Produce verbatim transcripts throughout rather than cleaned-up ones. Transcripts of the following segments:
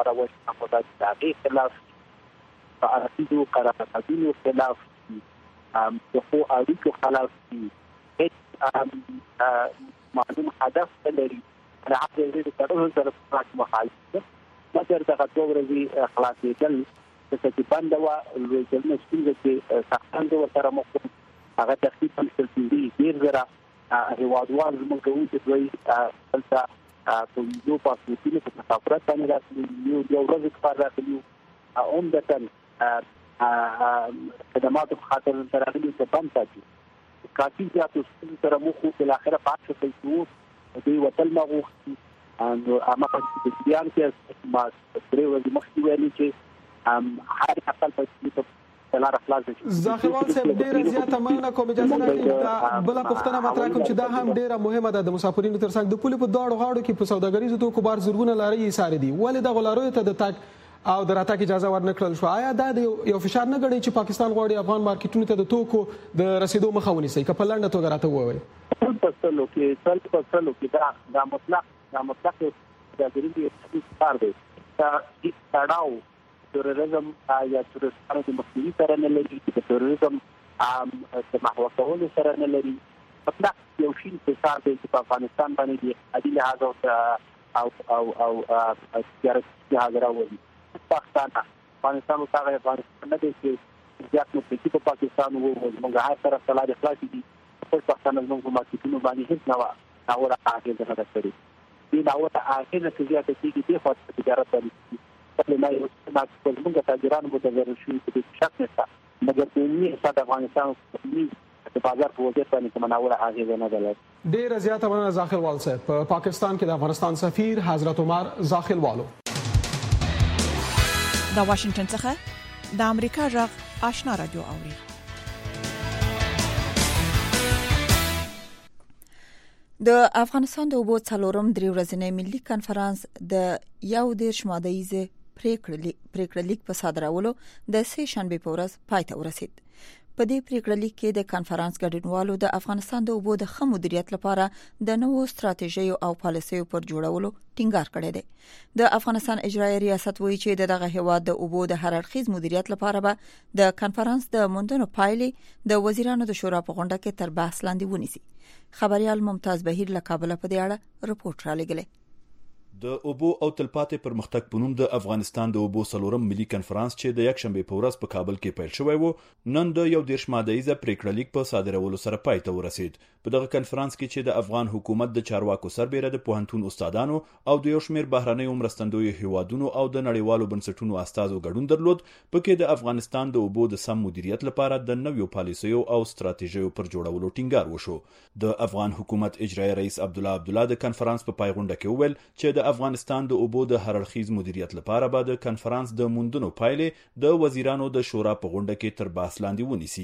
خبره وایي په دغه خلاف په اړیکو قراردادونو خلاف ام خو اړیکو خلاف هیڅ معلوم هدف لري راځي چې تاسو سره په مخالفت مګر دغه دوه ورځې خلاصېدل چې باندې وا ولې چې څنګه چې څنګه وسره مخ هغه تخصیص تلفزیوني ډیر زره هیوادوال زموږ کوي چې دوی دلته په یو پاسپورتونو په مسافرت باندې راځي یو یو ورځ کار راځي اوم دتن خدمات په خاطر سره راځي چې بند تاسو کافي زیاتو سره مخ په اخره پاتې شي دوی وتل مغوښتي نو اما په بیان کې ما درې ورځې مخکې ویلي چې ام هر خپل په تلار خلاص شي ځاخوال صاحب ډیره زیاته مننه کوم اجازه راکړئ بل پښتنه مطرح کوم چې دا هم ډیره مهمه ده د مسافرینو ترڅنګ د پولیسو په دواړو غاړو کې په سوداګریزو توکو بار زرګونه لارې ساري دي ولې د غلاروي ته د تاک او د راتګ اجازه ورنکړل شو آیا دا یو فشار نه غړي چې پاکستان غواړي افغان مارکیټونو ته د توکو د رسیدو مخه ونیسي که په لنډه توګه راته ووایي په څلو کې څل په څلو کې دا د مطلق د مطلق د غریبي کار دی دا تړاو تروریزم یا تروریزم د مخنیوي سره نه لري د تروریزم د محو کولو سره نه لري مطلق یو شی په کار دی چې په افغانستان باندې د عادي لحاظ او او او او سیاسي لحاظ راوړي پاکستان افغانستان او هغه افغانستان نه دی چې ځکه نو په پاکستان وو موږ هغه سره سلام اخلاص دي په پاکستان موږ مارکیټونو باندې هیڅ نه و او راځي د هغه سره دي دا وته اخر کې زیاته کیږي د خاطر تجارت باندې په لای او څنګه موږ تاجران متضرر شو په شک نشته مګر په نیمه حصہ افغانستان په بازار په وجه باندې کومه ناوړه اغیزه نه ده ډیره زیاته مننه ځاخل وال صاحب په پاکستان کې د افغانستان سفیر حضرت عمر ځاخل والو د واشنگټن څخه د امریکا غږ آشنا رادیو اوري د افغانستان د اوبو څلورم درې ورځې ملي کانفرنس د یو دیرش ماده-ایزه پریکړه لیک په صادرولو د سه شنبه په ورځ پای ته ورسید. په دې پریکړه لیک کې د کانفرنس ګډونوالو د افغانستان د اوبو د ښه مدیریت لپاره د نوو ستراتیژیو او پالیسیو پر جوړولو ټینګار کړی دی. د افغانستان اجرایي ریاست وایي چې دغه هیواد د اوبو د هر اړخیز مدیریت لپاره به د کانفرنس د موندنو پایلې د وزیرانو د شورا په غونډه کې تر بحث لاندې ونیسي. خبريال ممتاز بهیر له کابل په دې اړه رپورټ را لګلې. د اوبو او تلپاتې پرمختګ په نوم د افغانستان د اوبو څلورم ملي کانفرنس چې د یک شنبه په ورځ په کابل کې پیل شوی و نن د یو دیرش ماده-ایزه پریکړه لیک په صادرولو سره پای ته ورسید. په دغه کانفرنس کې چې د افغان حکومت د چارواکو سربېره د پوهنتون استادانو او د یو شمېر بهرنیو مرستندویو هیوادونو او د نړیوالو بنسټونو استازو ګډون درلود، پکې د افغانستان د اوبو د سم مدیریت لپاره د نویو پالیسیو او ستراتیژیو پر جوړولو ټینګار وشو. د افغان حکومت اجرایي رئیس عبد الله عبد الله د کانفرنس په پای غونډه کې وویل چې د افغانستان د اوبو د هر اړخیز مدیریت لپاره به د کانفرنس د موندنو پایلې د وزیرانو د شورا په غونډه کې تر بحث لاندې ونیسي.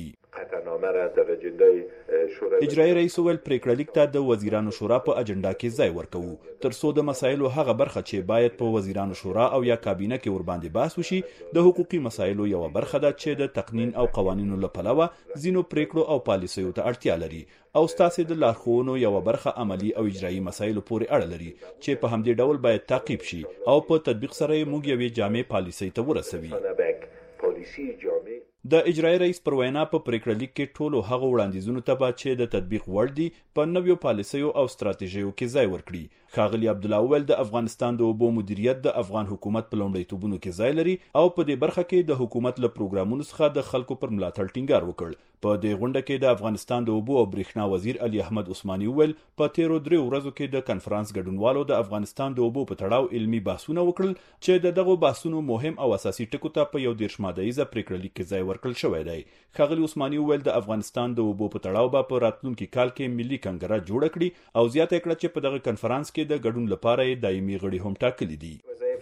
اجرایي رئیس ویل پریکړه لیک ته د وزیرانو شورا په اجنډا کې ځای ورکوو تر څو د مسایلو هغه برخه چې باید په وزیرانو شورا او یا کابینه کې ور باندې بحث وشي د حقوقي مسایلو یو برخه ده چې د تقنین او قوانینو لپاره ځینو پریکړو او پالیسیو ته اړتیا لري او ستاسو د لارښوونو یو برخه عملی او اجرایي مسایلو پورې اړه لري چې په همدې ډول باید تعقیب شي او په تطبیق سره موږ یوې جامع پالیسۍ ته ورسوي. د اجرایي رئیس پر وینا په پریکړه لیک کې ټولو هغو وړاندیزونو ته به چې د تطبیق وړ دي په نویو پالیسیو او ستراتیژیو کې ځای ورکړي. ښاغلي عبد الله ویل د افغانستان د اوبو مدیریت د افغان حکومت په لومړیتوبونو کې ځای لري او په دې برخه کې د حکومت له پروګرامونو څخه د خلکو پر ملاتړ ټینګار وکړ. په دې غونډه کې د افغانستان د اوبو او برېښنا وزیر علي احمد عثماني ویل په تیرو درې ورځو کې د کانفرنس ګډونوالو د افغانستان د اوبو په تړاو علمي بحثونه وکړل چې د دغو بحثونو مهم او اساسي ټکو ته په یو دیرش ماده-ایزه پریکړه لیک کې ځای ورکړل شوی دی. ښاغلي عثماني ویل د افغانستان د اوبو په تړاو به په راتلونکي کال کې ملي کنګره جوړه کړي او زیاته کړه چې په دغه کانفرنس کې د ګډون لپاره دایمي غړي هم ټاکلي دي.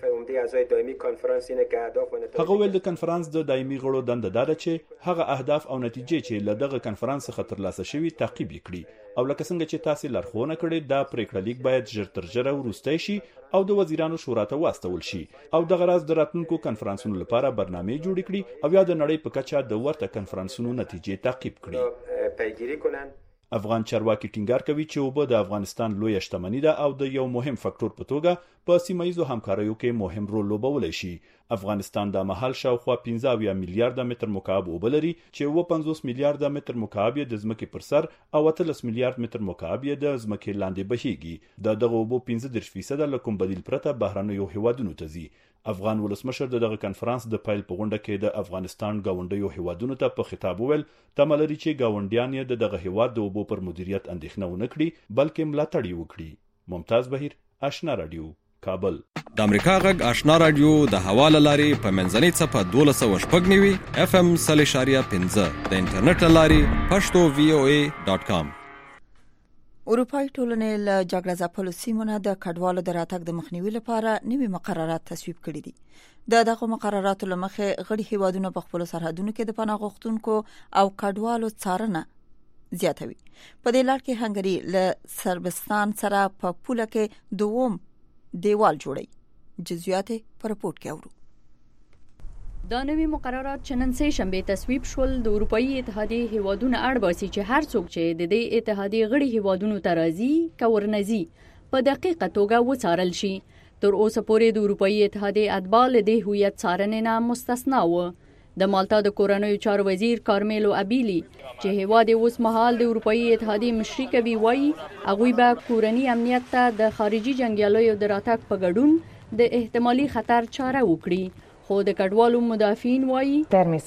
هغه ویل د کانفرنس د دایمي غړو دنده دا ده چې هغه اهداف او نتیجې چې له دغه کانفرنس څخه ترلاسه شوي تعقیب کړي او لکه څنګه چې تاسو لارښوونه کړې دا پریکړه لیک باید ژر تر ژره وروستی شي او د وزیرانو شورا ته واستول شي او دغه راز د راتلونکو کانفرنسونو لپاره برنامه جوړ کړي او یا د نړۍ په کچه د ورته کانفرنسونو نتیجې تعقیب کړي. افغان چارواکي ټینګار کوي چې اوبه د افغانستان لویه شتمني ده او د یو مهم فاکټور په توګه په سیمه ییزو همکاریو کې مهم رول لوبولی شي. افغانستان د مهال شاوخوا پنځه اویا میلیارډه متر مکعب اوبه لري چې اوه پنځوس میلیارډه متر مکعب یې د ځمکې پر سر او اتلس میلیارډ متر مکعب یې د ځمکې لاندې بهیږي. د دغه اوبو پنځه دېرش فیصده له کوم بدیل پرته بهرنیو هیوادونو ته ځي. افغان ولسمشر د دغه کنفرانس د پیل په غونډه کې د افغانستان ګاونډیو هیوادونو ته په خطاب وویل تمه لري چې ګاونډیان یې د دغه هیواد د اوبو پر مدیریت اندېښنه ونه کړي بلکې ملاتړ یې وکړي. ممتاز بهیر، آشنا رادیو، کابل. د امریکا غږ آشنا رادیو د هوا له لارې په منځنۍ څپه دولس سوه شپږ نوي اف ام سل اشاریه پنځه د انټرنیټ له لارې پښتو وی او ای ډاټ کام. اروپایي ټولنې له جګړه ځپلو سیمو نه د کډوالو د راتګ د مخنیوي لپاره نوي مقررات تصویب کړي دي. د دغه مقرراتو له مخې غړي هیوادونه په خپلو سرحدونو کې د پناه غوښتونکو او کډوالو څارنه زیاتوي. په دې لړ کې هنګري له سربستان سره په پوله کې دوم دیوال جوړي. جزئیات په رپورت کې اورو. دا نوي مقررات چې نن سه شنبه تصویب شول د اروپאי اتحادیې هیوادونو اړ باسي چې هر څوک چې د دې اتحادیې غړي هیوادونو ته راځي کورنځي په دقیقه توګه وڅارل شي. تر اوسه پورې د اروپאי اتحادیې اتباع له دې هویت څارنې نه مستثنا و. د مالټا د کورنیو چارو وزیر کارمیلو ابیلی چې هیواد اوس مهال د اروپאי اتحادیې مشري کوي وایي هغوی به کورنی امنیت ته د خارجي جنگیالیو د راتګ په ګډون د احتمالي خطر چاره وکړي. خو د کډوالو مدافعین وایي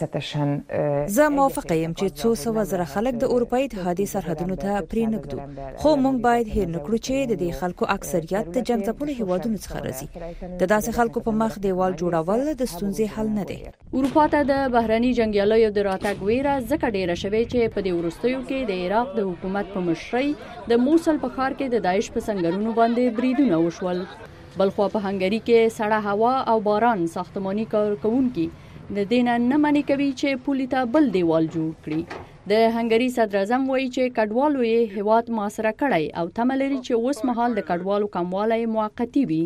زه موافقه یم چې څو سوه زره خلک د اروپאי اتحادیې سرحدونو ته پرې نږدو، خو موږ باید هیر نکړو چې د دې خلکو اکثریت د جنګ ځپلو هیوادونو څخه راځي. د داسې خلکو په مخ دیوال جوړول د ستونزې حل نه دی. اروپا ته د بهرني جنگیالیو د راتګ ویره ځکه ډیره شوې چې په دې وروستیو کې د عراق د حکومت په مشرۍ د موصل په ښار کې د داعش په سنگرونو باندې بریدونه وشول. بلخوا په هنګري کې سړه هوا او باران ساختماني کارکونکي د دینه نه منې کوي چې پولي ته بل دیوال جوړ کړي. د هنګري صدر اعظم وایي چې کډوالو یې هیواد محاصره کړی او تمه لري چې اوس مهال د کډوالو کموالی موقتی وي.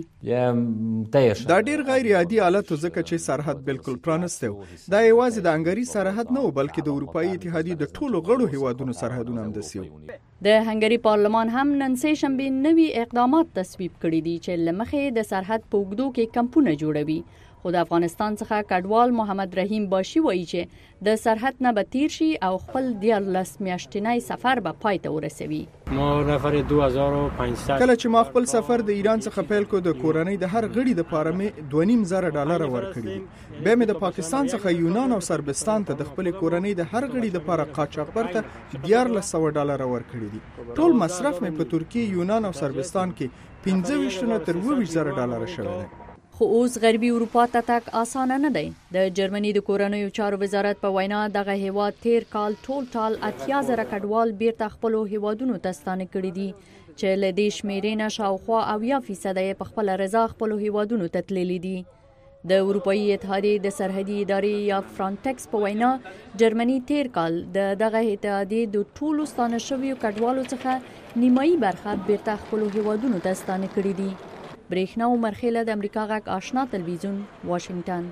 دا ډیر غیر عادي حالت ځکه چې سرحد بالکل پرانسته و. دا یوازې د هنګري سرحد نه و بلکې د اروپאי اتحادیې د ټولو غړو هیوادونو سرحدونه هم دسي و. د هنګري پارلمان هم نن سه شنبه نوي اقدامات تصویب کړي دي چې لمخې د سرحد په اوږدو کې کمپونه جوړوي. خو د افغانستان څخه کډوال محمد رحیم باشي وایي چې د سرحد نه به تیر شي او خپل دیارلس میاشتنی سفر به پای ته ورسوي. ما نفر دو هزار و پانصد کله چې ما خپل سفر د ایران څخه پیل کو د کورنۍ د هر غړي د پاره مې دوه نیم زره ډالر ورکړي. به مې د پاکستان څخه یونان او سربستان ته د خپل کورنۍ د هر غړي د پاره قاچاقبر ته دیارلس سوه ډالر ورکړي دي. ټول مصرف مې په ترکیه، یونان او سربستان کې پنځه ویشت نه تر اووه ویشت زره ډالر شوی دی. خو اوس غربي اروپا ته تک اسانه نه دی. د جرمني د کورنیو چارو وزارت په وینا دغه هیواد تیر کال ټول ټال اتیا زره کډوال بیرته خپلو هیوادونو ته ستانه کړي دي چې له دې شمیرې نه شاوخوا اویا فیصده یې په خپله رضا خپلو هیوادونو ته تللي دي. د اروپאי اتحادیې د سرحدي ادارې یا فرانټکس په وینا جرمني تیر کال د دغه اتحادیې د ټولو ستانه شویو کډوالو څخه نیمایي برخه بیرته خپلو هیوادونو ته ستانه کړي دي. برېښنا عمر خیله د امریکا غږ آشنا تلویزیون، واشنگټن.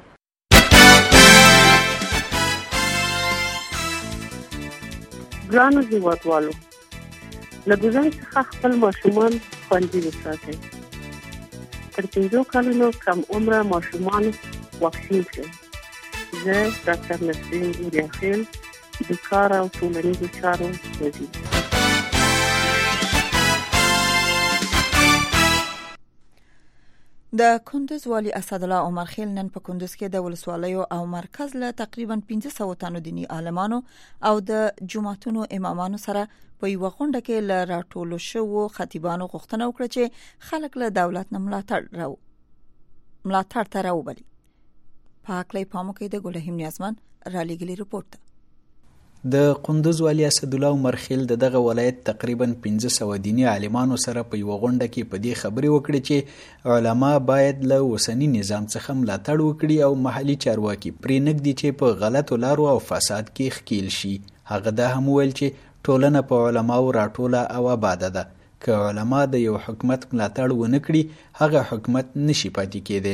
ګرانو هیوادوالو، له ګزارش څخه خپل ماشومان خوندي وساتئ. تر پنځو کلونو کم عمره ماشومان واکسین کړئ. زه ډاکټر نسرین ګوریاخیل د کار او ټولنیزو چارو وزیر. د کندوز والي اسدالله عمر خیل نن په کندوز کې د ولسوالیو او مرکز له تقریبا پنځه سوه تنو دینی عالمانو او د جماعتونو امامانو سره په یو غونډه کې ل راټولو شوو خطیبانو غوښتنه وکړه چې خلک له دولت نه ملاتړ راو ملاتړ ته راوبلي. په اکلې پامو کې د ګلهم نیازمن را لېږلي رپورت. د قندوز والی اسدالله عمر خیل د دغه ولایت تقریبا پنځه سوه دینی عالمانو سره په یو غونډه کې په دې خبرې وکړې چې علما باید له اوسني نظام څخه ملاتړ وکړي او محلي چارواکي پرې نږدي چې په غلطو لارو او فساد کې ښکیل شي. هغه دا هم ویل چې ټولنه په علماو راټوله او آباده ده. که علما د یو حکومت ملاتړ ونه کړي هغه حکومت نشي پاتې کېدی.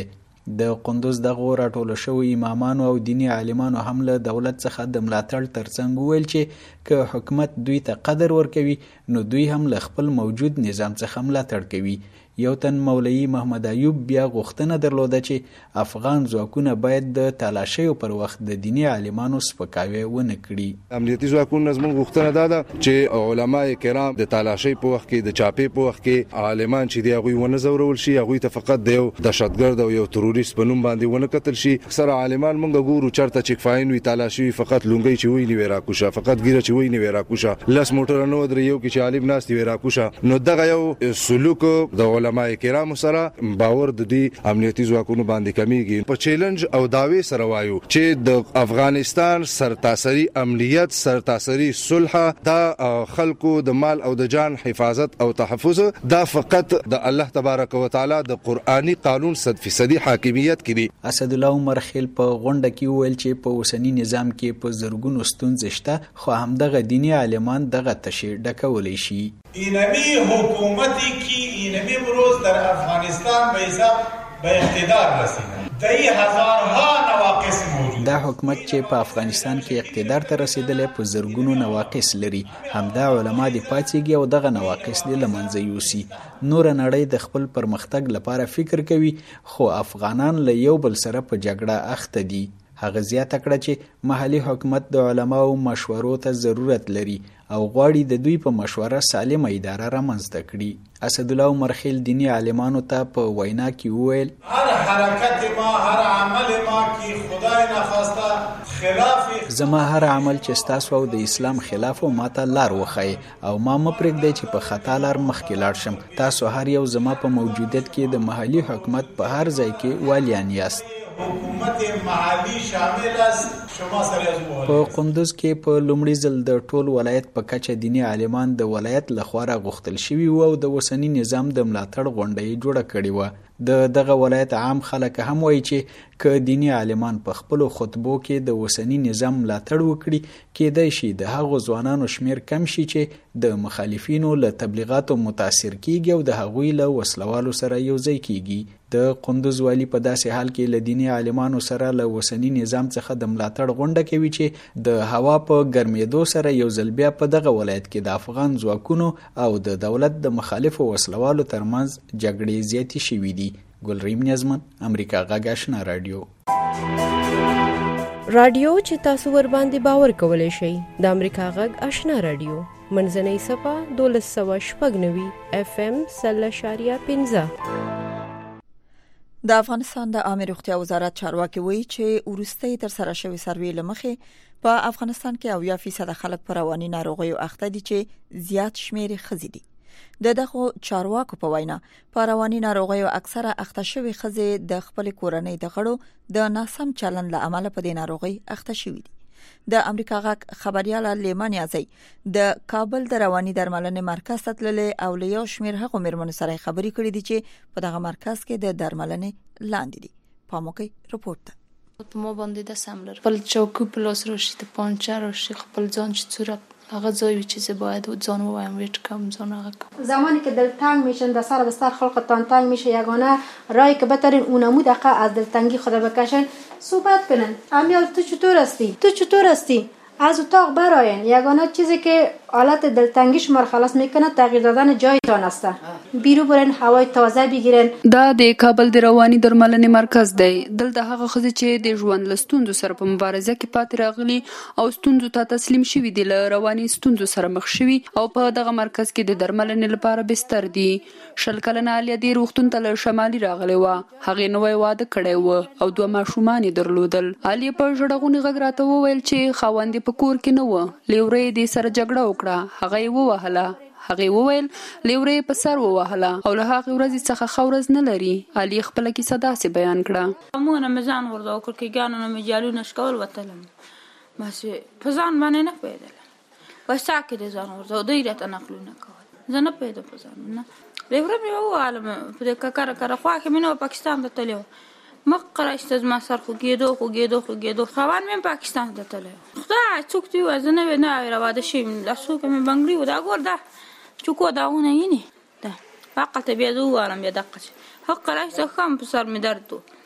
د قندوز دغه راټول شوی امامانو او دینی عالمانو هم له دولت څخه د ملاتړ ترڅنګ ویل چې که حکومت دوی ته قدر ورکوي نو دوی هم له خپل موجود نظام څخه ملاتړ کوي. یو تن مولوی محمد ایوب بیا غوښتنه درلوده چې افغان ځواکونه باید د تالاشیو پر وخت د دینی عالمانو سپکاوی ونه کړي. امنیتي ځواکونو زموږ غوښتنه دا ده چې علما کرام د تالاشۍ په وخت کې د چاپې په وخت کې عالمان چې دی هغوی ونه ځورول شي، هغوی ته فقط د یو دهشتګرد او یو تروریست په نوم باندې ونه کتل شي. اکثره عالمان موږ ګورو چرته چې فاین وي تالاشي فقط لونګۍ چې وی نیوي راکوشه، فقط ګیره چې وی نیوي راکوشه، لس موټر نو درې یو کې چې عالم ناس دی راکوشه. نو دغه یو سلوک د علما کرام سره باور د دې امنیتي ځواکونو باندې کمیږي. په چیلنج او داوی سره وایو چې د افغانستان سرتاسري امنیت، سرتاسري صلح، دا خلکو د مال او د جان حفاظت او تحفظ دا فقط د الله تبارک وتعالى د قرآني قانون صد فیصدي حاکمیت کې دی. اسد الله عمر خیل په غونډه کې ویل چې په اوسنی نظام کې په زرګونو ستونزې شته، خو همدغه دینی عالمان دغه تشې ډکولی شي. اینمی حکومتی کی اینمی امروز در افغانستان به حساب به اقتدار رسیده دای هزارها نواقص موجود. دا حکومت چې په افغانستان کې اقتدار ته رسیدلی په زرګونو نواقص لري، همدا علما دې پاڅېږي او دغه نواقص دې له منځه یوسي. نوره نړۍ د خپل پرمختګ لپاره فکر کوي، خو افغانان له یو بل سره په جګړه اخته دي. هغه زیاته کړه چې محلي حکومت د علماو مشورو ته ضرورت لري او غواړي د دوی په مشوره سالمه اداره رامنځته کړي. اسد الله عمر خیل دینی عالمانو ته په وینا کې وویل هر حرکت ما، هر عمل ما کې خدای نخواسته خلاف زما هر عمل چې ستاسو او د اسلام خلاف او ماته لار وخی او ما مپرېږدئ چې په خطا لار مخکې لاړ شم. تاسو هر یو زما په موجودیت کې د محلي حکومت په هر ځای کې والیان یاست. حکومت محلي شامل است. شما سره په قندوز کې په لومړي ځل د ټول ولایت په کچه دینی عالمان د ولایت لخوا راغوښتل شوي وو او د اوسني نظام د ملاتړ غونډه یې جوړه کړې وه. د دغه ولایت عام خلک هم وایي چې که دینی عالمان په خپلو خطبو کې د اوسني نظام ملاتړ وکړي، کېدای شي د هغو ځوانانو شمیر کم شي چې د مخالفینو له تبلیغاتو متاثر کیږي او د هغوی له وسلوالو سره یوځای کیږي. د قندوز والی په داسې حال کې له دینی عالمانو سره له اوسني نظام څخه د ملاتړ غونډه کوي چې د هوا په ګرمېدو سره یو ځل بیا په دغه ولایت کې د افغان ځواکونو او د دولت د مخالفو وسلوالو ترمنځ جګړې زیاتې شوي دي. ګلریم نیازمن، امریکا غږ آشنا رادیو. رادیو چې تاسو ور باندې باور کولای شئ د امریکا غږ آشنا رادیو منځنۍ صفه دولس سوه شپږ نوي اف ام سل اشاریه پنځه. د افغانستان د عامه روغتیا وزارت چارواکي وایي چې ورستۍ تر سره شوی سروې لمخې په افغانستان کې اویا فیصد خلک پر رواني ناروغیو اخته دي چې زیات شمیر خزي دي. د دغه چارواکو په وینا په رواني ناروغیو اکثره اخته شوی خزي د خپل کورنۍ د غړو د ناسم چلند له امله په دې ناروغي اخته شوی دي. د امریکا غږ خبريال لیمان یازي د کابل د رواني درملنې مرکز ته تللی او له یو شمیر هغو مېرمنو سره خبرې کړې دي چې په دغه مرکز کې د درملنې لاندې دي. پاموکي رپورت په ما باندې د سملر خپل چوکو پلاس راشي د پانچه راشي خپل ځان چې صورت هغه ځای چې باید ځان وایم ویت کم ځان هغه زمانی که دلتنگ میشن در سر بستر خلقتان تنگ میشه یگانه رای که بترین اونمو دقیقه از دلتنگی خدا بکشن صحبت کنن. امیال تو چطور هستی؟ تو چطور هستی؟ از اتاق براین. یگانه چیزی که حالت دلتنگیش ما خلاص میکنه تغییر دادن جایتان است. بیرو برن هوای تازه بگیرن. دا د کابل د رواني درملنې مرکز دی. دلته هغه ښځې چې د ژوند له ستونزو سره په مبارزه کې پاتې راغلي او ستونزو ته تسلیم شوي دي، له رواني ستونزو سره مخ شوي او په دغه مرکز کې د درملنې لپاره بستر دي. شل کلنه عالیه د روغتون ته له شمالي راغلې وه. هغې نوی واده کړی و او دوه ماشومان یې درلودل. عالیه په ژړغوني غږ راته وویل چې خاوند په کور کې نه و. لیورې دې سره جګړه وکړه، هغه یې ووهله. هغې وویل لیورې په سر ووهله او له هغې ورځې څخه ښه ورځ نه لري. علي خپله کیسه داسې بیان کړه. مونه مې ځان ورته وکړ کېږانو نه مې جالونه شکول وتلم، بس په ځان باندې نه پوهېدله. په سا کې دې ځان ورته دوی راته نقلونه کول، زه نه پوهېدم په ځان نه. لیوره مې ووهلم په دې ککره کره خوا کې مې نه پاکستان ته تللی وه. مخ قراشته زما سر خوږېدو خوږېدو خوږېدو خاوند مې پاکستان ته تللی و. خدای څوک دې ووایه زه نه وې نه وې رواده شوي یم. لاسوکه مې بنګړي و. دا ګور دا چوکو داغونه یینې دا عقل ته بیا زه ووالم بیا دقه چې حق قراشته ښه هم په سر مې درد و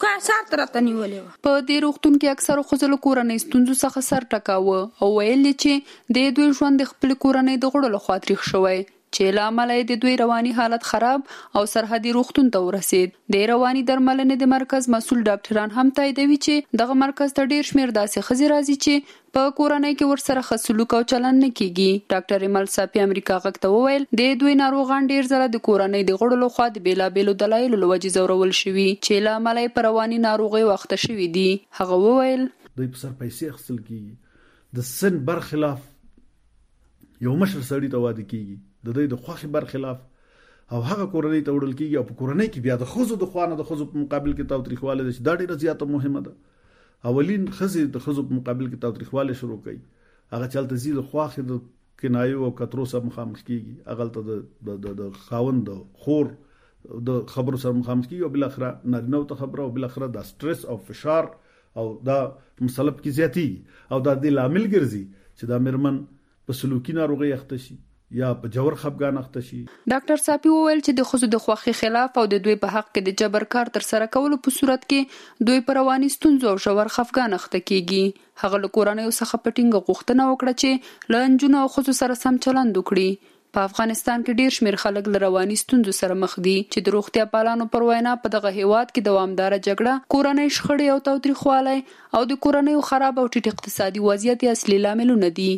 کا سر تر ته نیولې په دې روغتون کې اکثر خزل کورنۍ ستونزو څخه سر ټکاوه او ویل چې د دوی ژوند د خپل کورنۍ د غړو لخوا تاریخ شوی چې لامل د دوی رواني حالت خراب او سرحدي روغتون ته ورسید. د رواني درملنې د مرکز مسؤل ډاکټران هم تاییدوي چې دغه مرکز ته ډیر شمیر داسې ښځې راځي چې په کورنۍ کې ورسره ښه سلوک او چلند نه کیږي. ډاکټر ایمل صافي امریکا غږ ته وویل د دوی ناروغان ډیر ځله د کورنۍ د غړو لخوا د بیلابیلو دلایلو له وجې ځورول شوي چې له امله یې په رواني ناروغۍ واخته شوي دي. هغه وویل دوی په سر پیسې اخیستل کیږي، د سن برخلاف یو مشر سړي ته واده کیږي د دوی د خوښې برخلاف او هغه کورنۍ ته وړل کیږي او په کورنۍ کې بیا د ښځو د خوا نه د ښځو په مقابل کې تاوتریخوالی دی چې دا ډېره زیاته مهمه ده. اولین ښځې د ښځو په مقابل کې تاوتریخوالی شروع کوي، هغه چې هلته ځي د خواښې د کنایو او کترو سره مخامخ کیږي، هغه هلته د خاوند د خور د خبرو سره مخامخ کیږي او بالاخره نارینهو ته خبره او بالاخره دا سټرس او فشار او دا مسلب کې زیاتیږي او دا د لامل ګرځي چې دا میرمن په سلوکي ناروغۍ اخته شي یا په جوړ خپګان اخته شي. ډاکټر صافي وویل چې د ښځو د خوښۍ خلاف او د دوی په حق کې د جبر کار تر سره کولو په صورت کې دوی په رواني ستونزو او ژور خپګان اخته کیږي. هغه له کورنیو څخه په ټینګه غوښتنه وکړه چې له نجونو او ښځو سره سم چلند وکړي. په افغانستان کې ډیر شمیر خلک له رواني ستونزو سره مخ دي چې د روغتیا پالانو پر وینا په دغه هیواد کې دوامداره جګړه، کورنۍ شخړې او تاوتریخوالی او د کورنیو خراب او ټیټ اقتصادي وضعیت اصلي لاملونه دي.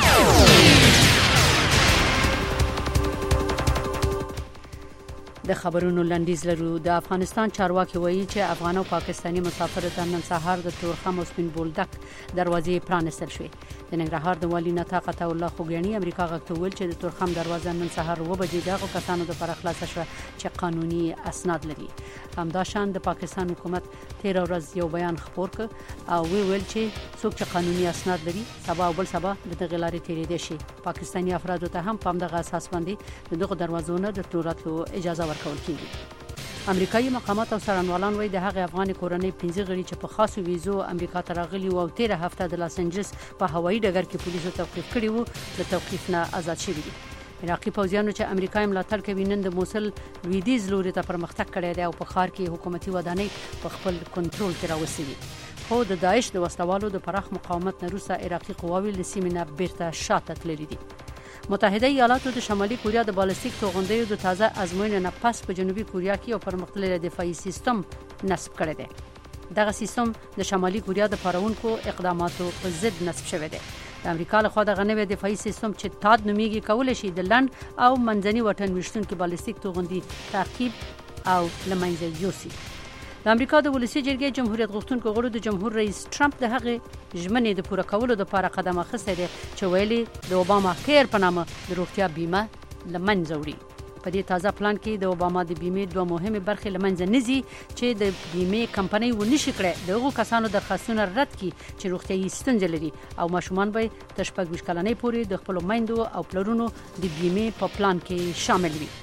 د خبرونو لنډیز لرو. د افغانستان چارواکي وایي چې افغان او پاکستاني مسافر ته نن سهار د تورخم او سپین بولدک دروازې پرانستل شوې. د ننګرهار د والي نطاق عطا الله خوګیاڼي امریکا غږ ته ویل چې د تورخم دروازه نن سهار اوه بجې دغه کسانو لپاره خلاصه شوه چې قانوني اسناد لري. همداشان د پاکستان حکومت تیر ورځ یو بیان خپور کړ او وی ویل چې څوک چې قانوني اسناد لري سبا او بل سبا د دغه لارې تیریدای شي. پاکستاني افرادو ته هم په همدغه اساس باندې دغه دروازو نه د تلوراتلو اجازه ورکول کیږي. امریکایي مقامات او څارنوالان وایي د هغې افغان کورنۍ پنځه غړي چې په خاصو ویزو امریکا ته راغلي وو او تیره هفته د لاس انجلس په هوایي ډګر کې پولیسو توقیف کړي وو له توقیف نه آزاد شوي دي. عراقي پوځیانو چې امریکا یې ملاتړ کوي نن د موصل لویدیځ لوري ته پرمختګ کړی دی او په ښار کې حکومتي ودانۍ په خپل کنټرول کې راوستې دي. خو د داعش د وسلوالو د پراخ مقاومت نه وروسته عراقي قواوې له سیمې نه بیرته شاته تللي دي. متحده ایالاتو د شمالي کوریا د بالستیک توغندیو د تازه ازموینې نه پس په جنوبي کوریا کې یو پرمختللی دفاعي سیستم نصب کړی دی. دغه سیستم د شمالي کوریا د پارونکو اقداماتو په ضد نصب شوی دی. د امریکا لخوا دغه نوی دفاعي سیستم چې تاد نومیږي کولی شي د لنډ او منځني واټن ویشتونکي بالستیک توغندي تعقیب او له منځه یوسي. د امریکا د ولسي جرګې جمهوریت غوښتونکو غړو د جمهور رئیس ټرمپ د هغې ژمنې د پوره کولو لپاره قدم اخیستی دی چې ویلي د اوباما کیر په نامه د روغتیا بیمه له منځه وړي. په دې تازه پلان کې د اوباما د بیمې دوه مهمې برخې له منځه نه ځي چې د بیمې کمپنۍ ونشي کړی د هغو کسانو درخواستونه رد کړي چې روغتیایي ستونزې لري او ماشومان به تر شپږ ویشت کلنۍ پورې د خپلو میندو او پلرونو د بیمې په پلان کې شامل وي.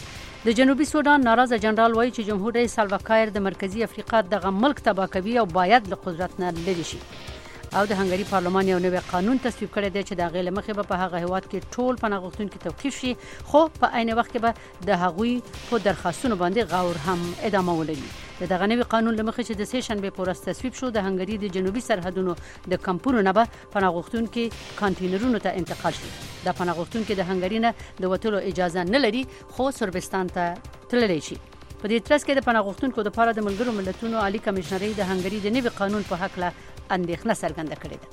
د جنوبي سودان ناراضه جنرال وایي چې جمهور رئیس سالوا کایر د مرکزی افریقا دغه ملک تباه کوي او باید له قدرت نه لرې شي. او د هنګري پارلمان یو نوی قانون تصویب کړی دی چې د هغې له مخې به په هغه هیواد کې ټول پناه غوښتونکي توقیف شي، خو په عین وخت کې به د هغوی په درخواستونو باندې غور هم ادامه ولري. د دغه نوي قانون له مخې چې د سې شنبې په ورځ تصویب شو د هنګري د جنوبي سرحدونو د کمپونو نه به پناه غوښتونکي کانټینرونو ته انتقال شي. دا پناه غوښتونکي د هنګري نه د وتلو اجازه نه لري خو سربستان ته تللی شي. په دې ترڅ کې د پناه غوښتونکو لپاره د ملګرو ملتونو عالی کمشنرۍ د هنګري د نوي قانون په هکله اندېښنه څرګنده کړې ده.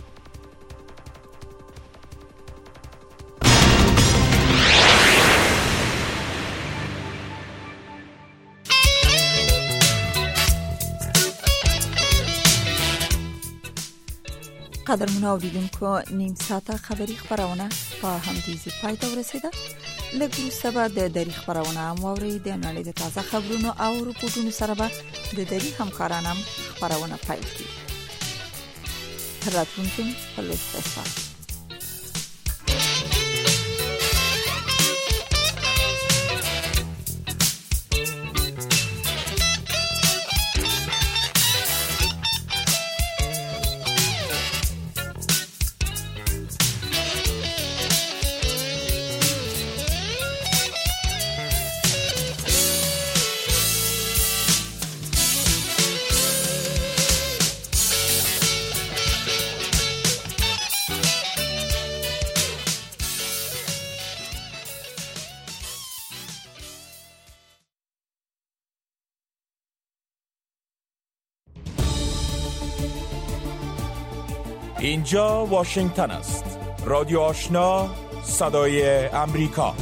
قدرمنو اوریدونکو نیم ساعته خبری خبرونه په همدې ځای پای ته ورسیده. لږ وروسته به د دري خبرونه هم واورئ. د نړۍ د تازه خبرونو او رپورټونو سره به د دري همکاران هم خبرونه پیل کړي. تر راتلونکي په لوست اینجا واشنگتن است. رادیو آشنا، صدای امریکا.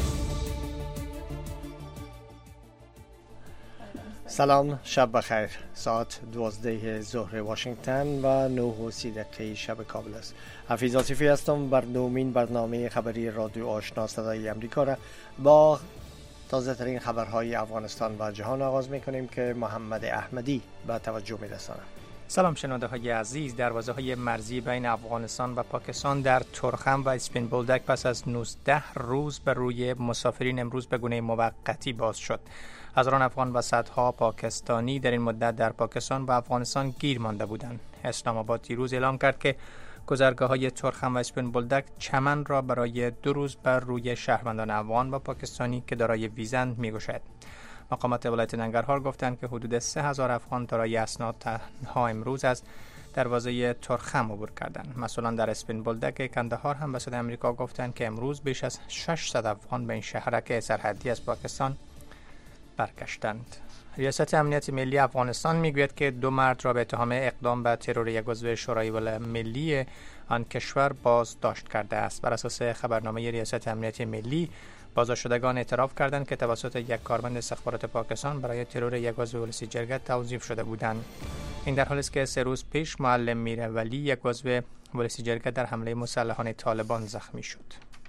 سلام، شب بخیر. ساعت دوازده ظهر واشنگتن و نه و سی دقیقه شب کابل است. حفیظ آصفی هستم. بر دومین برنامه خبری رادیو آشنا صدای امریکا را با تازه ترین خبرهای افغانستان و جهان آغاز میکنیم که محمد احمدی به توجه میرساند. سلام شنونده های عزیز. دروازه های مرزی بین افغانستان و پاکستان در تورخم و اسپین بولدک پس از نوزده روز بر روی مسافرین امروز به گونه موقتی باز شد. هزاران افغان و صدها پاکستانی در این مدت در پاکستان و افغانستان گیر مانده بودند. اسلام آباد دیروز اعلام کرد که گذرگاه‌های تورخم و اسپین بولدک چمن را برای دو روز بر روی شهروندان افغان و پاکستانی که دارای ویزند می‌گشاید. مقامات ولایت ننگرهار گفتند که حدود سه هزار افغان دارای اسناد تنها امروز از دروازه تورخم عبور کردند. مسئولان در اسپین بولدک کندهار هم به صدای آمریکا گفتند که امروز بیش از ششصد افغان به این شهرک سرحدی از پاکستان برگشتند. ریاست امنیت ملی افغانستان میگوید که دو مرد را به اتهام اقدام به ترور یک عضو شورای ملی آن کشور بازداشت کرده است. بر اساس خبرنامه ریاست امنیت ملی، بازداشت شدگان اعتراف کردند که توسط یک کارمند استخبارات پاکستان برای ترور یک عضو ولسی جرگه توظیف شده بودند. این در حالی است که سه روز پیش معلم میرولی، یک عضو ولسی جرگه، در حمله مسلحانه طالبان زخمی شد.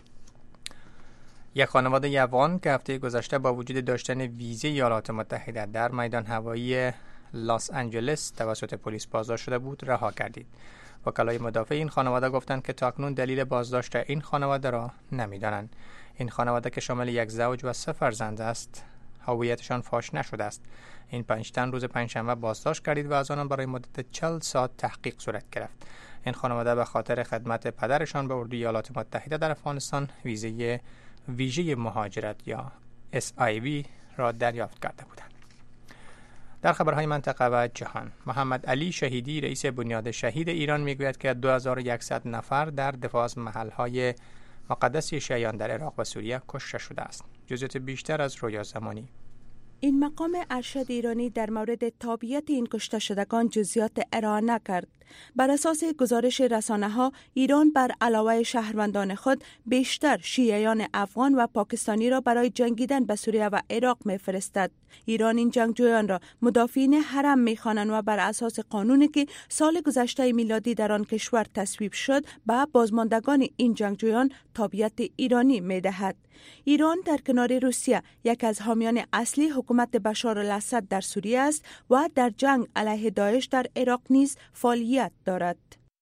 یک خانواده افغان که هفته گذشته با وجود داشتن ویزه ایالات متحده در میدان هوایی لاس آنجلس توسط پلیس بازداشت شده بود، رها کردید. وکلای مدافع این خانواده گفتند که تاکنون دلیل بازداشت این خانواده را نمی‌دانند. این خانواده که شامل یک زوج و سه فرزند است، هویتشان فاش نشده است. این پنج تن روز پنجشنبه بازداشت کردید و از آنان برای مدت چهل ساعت تحقیق صورت گرفت. این خانواده به خاطر خدمت پدرشان به اردوی ایالات متحده در افغانستان ویزه ویژه مهاجرت یا اس آی وی را دریافت کرده بودند. در خبرهای منطقه و جهان، محمد علی شهیدی، رئیس بنیاد شهید ایران، میگوید که دو هزار و صد نفر در دفاع از محلهای مقدس شیعیان در عراق و سوریه کشته شده است. جزئیات بیشتر از رویا زمانی. این مقام ارشد ایرانی در مورد تابعیت این کشته شدگان جزئیات ارائه نکرد. بر اساس گزارش رسانه‌ها، ایران بر علاوه شهروندان خود بیشتر شیعیان افغان و پاکستانی را برای جنگیدن به سوریه و عراق می‌فرستد. ایران این جنگجویان را مدافعین حرم می‌خوانند و بر اساس قانونی که سال گذشته میلادی در آن کشور تصویب شد، به بازماندگان این جنگجویان تابعیت ایرانی می‌دهد. ایران در کنار روسیه یک از حامیان اصلی حکومت بشار الاسد در سوریه است و در جنگ علیه داعش در عراق نیز فعالیت دارد.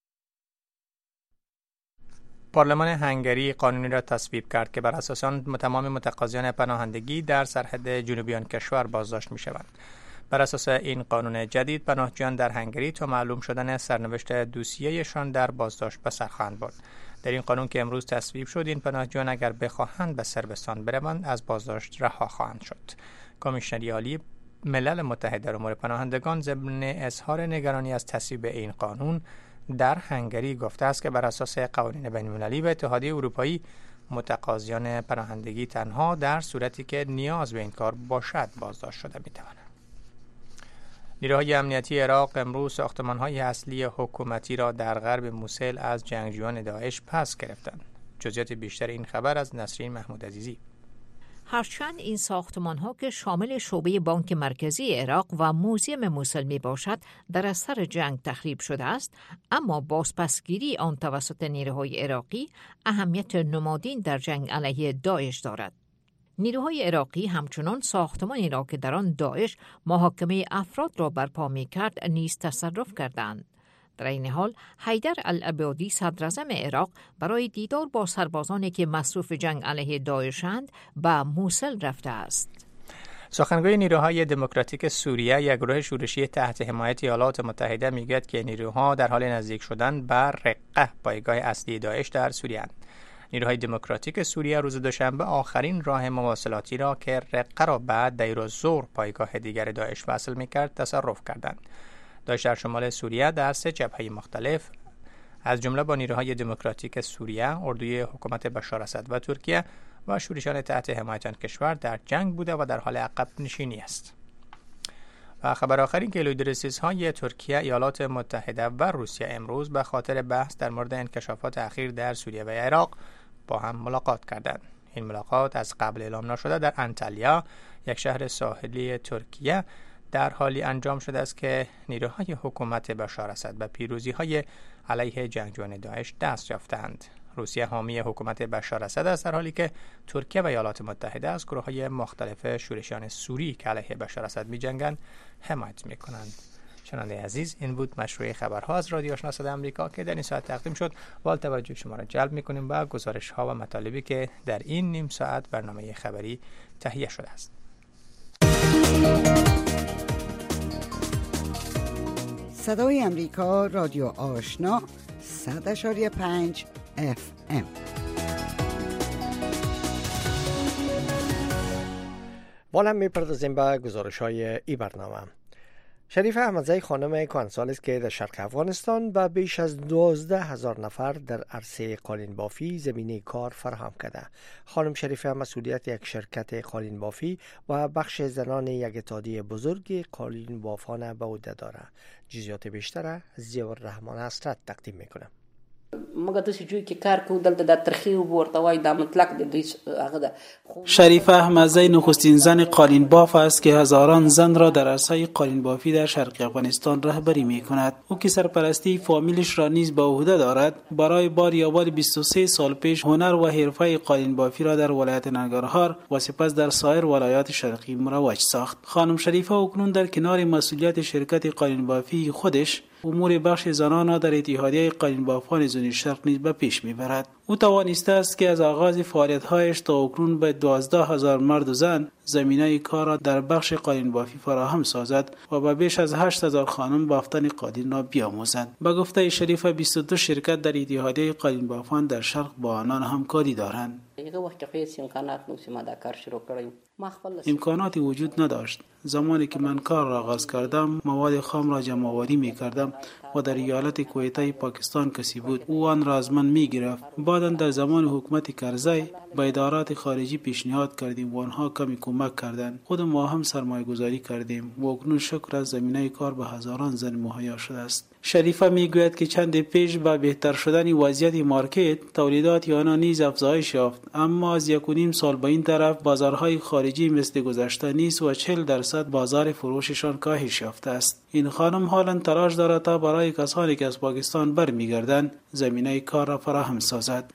پارلمان هنگری قانونی را تصویب کرد که بر اساس آن تمام متقاضیان پناهندگی در سرحد جنوبی آن کشور بازداشت می‌شوند. بر اساس این قانون جدید، پناهجویان در هنگری تا معلوم شدن سرنوشت دوسیه‌شان در بازداشت به سر خواهند برد. در این قانون که امروز تصویب شد، این پناهجویان اگر بخواهند به صربستان بروند از بازداشت رها خواهند شد. کمیشنری عالی ملل متحد در امور پناهندگان ضمن اظهار نگرانی از تصویب این قانون در هنگری گفته است که بر اساس قوانین بین‌المللی و اتحادیه اروپایی، متقاضیان پناهندگی تنها در صورتی که نیاز به این کار باشد بازداشت شده می‌توانند. نیروهای امنیتی عراق امروز ساختمان‌های اصلی حکومتی را در غرب موسل از جنگجویان داعش پس گرفتند. جزئیات بیشتر این خبر از نسرین محمود عزیزی. هرچند این ساختمان‌ها که شامل شعبه بانک مرکزی عراق و موزیم موسل می باشد در اثر جنگ تخریب شده است، اما بازپسگیری آن توسط نیروهای عراقی اهمیت نمادین در جنگ علیه داعش دارد. نیروهای عراقی همچنان ساختمانی را که در آن داعش محاکمه افراد را برپا می‌کرد نیز تصرف کردند. در این حال حیدر العبادی صدراعظم عراق برای دیدار با سربازانی که مصروف جنگ علیه داعشند به موسل رفته است. سخنگوی نیروهای دموکراتیک سوریه، یک گروه شورشی تحت حمایت ایالات متحده، میگوید که نیروها در حال نزدیک شدن به رقه، پایگاه اصلی داعش در سوریه اند. نیروهای دموکراتیک سوریه روز دوشنبه آخرین راه مواصلاتی را که رقه را بعد دیر الزور پایگاه دیگر داعش وصل می‌کرد تصرف کردند. داعش در شمال سوریه در سه جبهه مختلف از جمله با نیروهای دموکراتیک سوریه، اردوی حکومت بشار اسد و ترکیه و شورشیان تحت حمایت آن کشور در جنگ بوده و در حال عقب نشینی است. و خبر آخر این که لیدرسیزهای ترکیه، ایالات متحده و روسیه امروز به خاطر بحث در مورد انکشافات اخیر در سوریه و عراق با هم ملاقات کردند. این ملاقات از قبل اعلام نشده در انتالیا، یک شهر ساحلی ترکیه، در حالی انجام شده است که نیروهای حکومت بشار اسد به پیروزی‌های علیه جنگجویان داعش دست یافتند. روسیه حامی حکومت بشار اسد است، در حالی که ترکیه و ایالات متحده از گروه‌های مختلف شورشیان سوری که علیه بشار اسد می‌جنگند حمایت می‌کنند. شنونده عزیز، این بود مشروع خبرها از رادیو آشنا صدای آمریکا که در این ساعت تقدیم شد. با توجه شما را جلب می‌کنیم به گزارش‌ها و مطالبی که در این نیم ساعت برنامه خبری تهیه شده است. صدای آمریکا، رادیو آشنا، صد اشاری پنج اف ام. والا میپردازیم به گزارش های ای برنامه. شریف احمدزی خانم کهنسال است که در شرق افغانستان به بیش از دوازده هزار نفر در عرصه قالین بافی زمینه کار فراهم کرده. خانم شریفه مسئولیت یک شرکت قالین بافی و بخش زنان یک اتحادیه بزرگ قالین بافان به عهده دارد. جزئیات بیشتر ضیاء الرحمن حسرت تقدیم میکنه. مګه د سجوی کې کار کو دلته د ترخی او ورته وای د مطلق د دوی هغه ده. شریف احمدزی نخستین زن قالین باف است که هزاران زن را در عرصه قالین بافی در شرق افغانستان رهبری می‌کند. او که سرپرستی فامیلش را نیز به عهده دارد، برای بار یا بار بیست و سه سال پیش هنر و حرفه قالین بافی را در ولایت ننگرهار و سپس در سایر ولایات شرقی مروج ساخت. خانم شریفه اکنون در کنار مسئولیت شرکت قالین بافی خودش امور بخش زنان را در اتحادیه قالین بافان زون شرق نیز به پیش میبرد. او توانسته است که از آغاز فعالیت‌هایش تا اکنون به دوازده هزار مرد و زن زمینه کار را در بخش قالین بافی فراهم سازد و به بیش از هشت هزار خانم بافتن قالین را بیاموزد. به گفته شریفه بیست و دو شرکت در اتحادیه قالین بافان در شرق با آنان همکاری دارند. امکاناتی وجود نداشت. زمانی که من کار را آغاز کردم، مواد خام را جمع آوری می کردم و در ایالت کویته پاکستان کسی بود، او آن را از من می گرفت. بعدا در زمان حکومت کرزی با ادارات خارجی پیشنهاد کردیم و آنها کمی کمک کردند. خود ما هم سرمایه گذاری کردیم و اکنون شکر از زمینه کار به هزاران زن مهیا شده است. شریفه میگوید که چند پیش با بهتر شدن وضعیت مارکت، تولیدات آنها نیز افزایش یافت، اما از یک و نیم سال به این طرف بازارهای خارجی مثل گذشته نیست و چهل درصد بازار فروششان کاهش یافته است. این خانم حالا تلاش دارد تا برای کسانی که از پاکستان برمیگردند زمینه کار را فراهم سازد.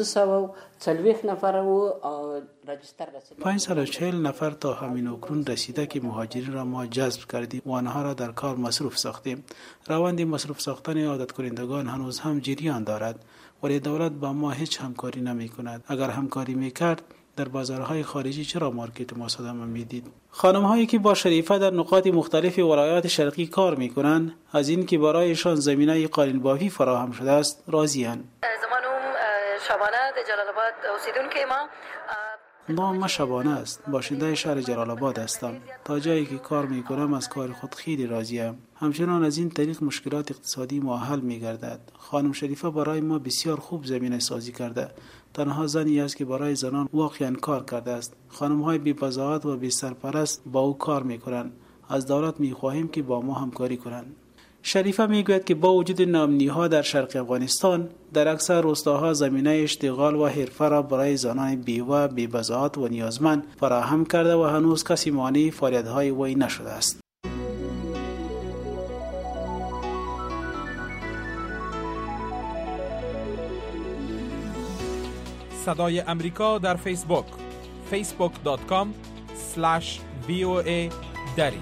پانصد و چهل نفر تا همین اکنون رسیده که مهاجرین را ما جذب کردیم و آنها را در کار مصروف ساختیم. روند مصروف ساختن عادت کنندگان هنوز هم جریان دارد، ولی دولت با ما هیچ همکاری نمی کند. اگر همکاری میکرد در بازارهای خارجی چرا مارکت ما صدمه میدید؟ خانم هایی که با شریفه در نقاط مختلف ولایات شرقی کار میکنند از این که برایشان زمینه قالین بافی فراهم شده است راضی‌اند. شبانه در جلال آباد اوسیدونکو ما. نام ما شبانه است. باشنده شهر جلال آباد هستم. تا جایی که کار میکنم از کار خود خیلی راضیم. همچنان از این طریق مشکلات اقتصادی ما حل میگردد. خانم شریفه برای ما بسیار خوب زمینه سازی کرده. تنها زنی است که برای زنان واقعا کار کرده است. خانم های بی بضاعت و بی سرپرست با او کار میکنند. از دولت میخواهیم که با ما همکاری کنند. شریفه میگوید که با وجود ناامنی‌ها در شرق افغانستان در اکثر روستاها زمینه اشتغال و حرفه را برای زنان بیوه، بی‌بضاعت و نیازمند فراهم کرده و هنوز کسی مانع فعالیت‌های وی نشده است. صدای امریکا در فیسبوک فیسبوک دات کام اسلش وی او ای دری.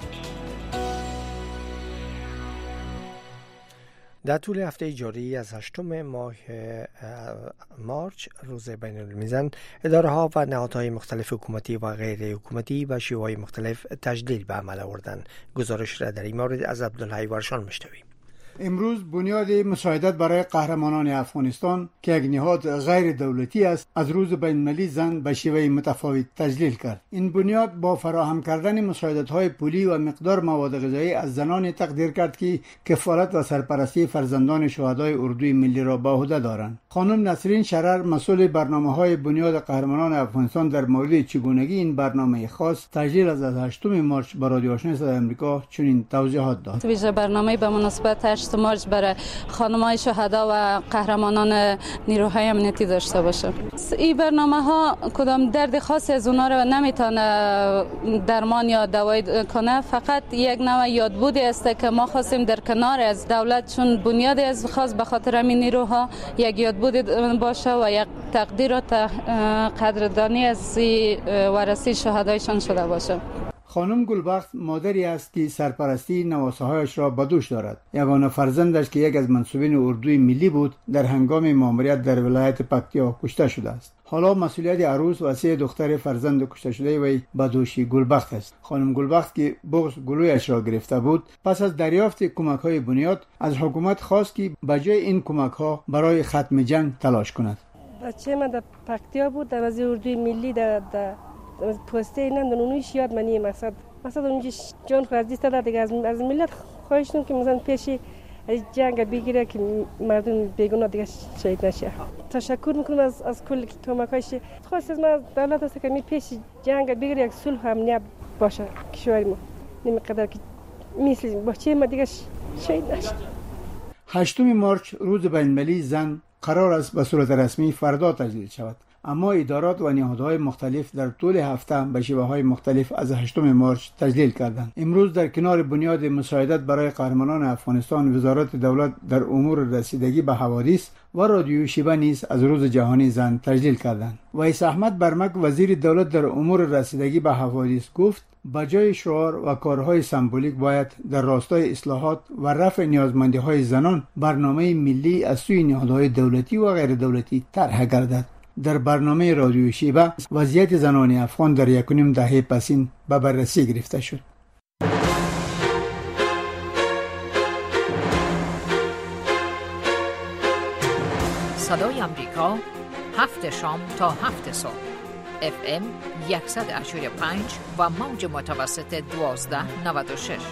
در طول هفته جاری از هشتم ماه مارچ روز بین الملل اداره ها و نهادهای مختلف حکومتی و غیر حکومتی و شیوه‌های مختلف تجلیل به عمل آوردند. گزارش را در این مورد از عبدالحی ورشان میشنویم. امروز بنیاد مساعدت برای قهرمانان افغانستان که یک نهاد غیر دولتی است از روز بین‌المللی زن به شیوه متفاوت تجلیل کرد. این بنیاد با فراهم کردن مساعدت‌های پولی و مقدار مواد غذایی از زنان تقدیر کرد که کفالت و سرپرستی فرزندان شهدای اردوی ملی را به عهده دارند. خانم نسرین شرر مسئول برنامه‌های بنیاد قهرمانان افغانستان در مورد چگونگی این برنامه خاص تجلیل از هشتم مارچ برای رادیو آشنا صدای آمریکا چنین توضیحات داد. ویژه برنامه به مناسبت هشتم مارچ برای خانم‌های شهدا و قهرمانان نیروهای امنیتی داشته باشه. این برنامه‌ها کدام درد خاصی از اونها رو نمیتونه درمان یا دوای کنه، فقط یک نوع یادبودی است که ما خواستیم در کنار از دولت چون بنیاد از خاص به خاطر همین نیروها یک یادبودی باشه و یک تقدیر و قدردانی از ورثه شهدایشان شده باشه. خانم گلبخت مادری است که سرپرستی نواسه‌هایش را به دوش دارد. یگانه فرزندش که یک از منصوبین اردوی ملی بود در هنگام ماموریت در ولایت پکتیا کشته شده است. حالا مسئولیت عروس و سه دختر فرزند کشته شده وی به دوش گلبخت است. خانم گلبخت که بغض گلویش را گرفته بود پس از دریافت کمک‌های بنیاد از حکومت خواست که به جای این کمک‌ها برای ختم جنگ تلاش کند. بچه من در پکتیا بود در وزیر اردوی ملی در پسته اینا دونویش یاد منی مقصد مقصد اونجا جان خواهدیست داد دیگه از از ملت خواهشتون که مثلا پیشی جنگ بگیره که مردم بیگناه دیگه شهید نشه. تشکر میکنم از از کل کمکایش. خواست از ما دولت است که می پیش جنگ بگیره یک صلح و امنیت باشه کشور ما نمیقدر که مثل بچه ما دیگه شهید نشه. هشتم مارچ روز بین‌المللی زن قرار است به صورت رسمی فردا تجلیل شود، اما ادارات و نهادهای مختلف در طول هفته به شیوه‌های مختلف از هشتم مارچ تجلیل کردند. امروز در کنار بنیاد مساعدت برای قهرمانان افغانستان وزارت دولت در امور رسیدگی به حوادث و رادیو شیبه نیز از روز جهانی زن تجلیل کردند. ویس احمد برمک وزیر دولت در امور رسیدگی به حوادث گفت به جای شعار و کارهای سمبولیک باید در راستای اصلاحات و رفع نیازمندی‌های زنان برنامه ملی از سوی نهادهای دولتی و غیر دولتی طرح گردد. در برنامه رادیو شیبه وضعیت زنان افغان در یکونیم دهه پسین به بررسی گرفته شد. صدای آمریکا هفت شام تا هفت صبح اف ام صد و هشتاد و پنج و موج متوسط دوازده نود و شش.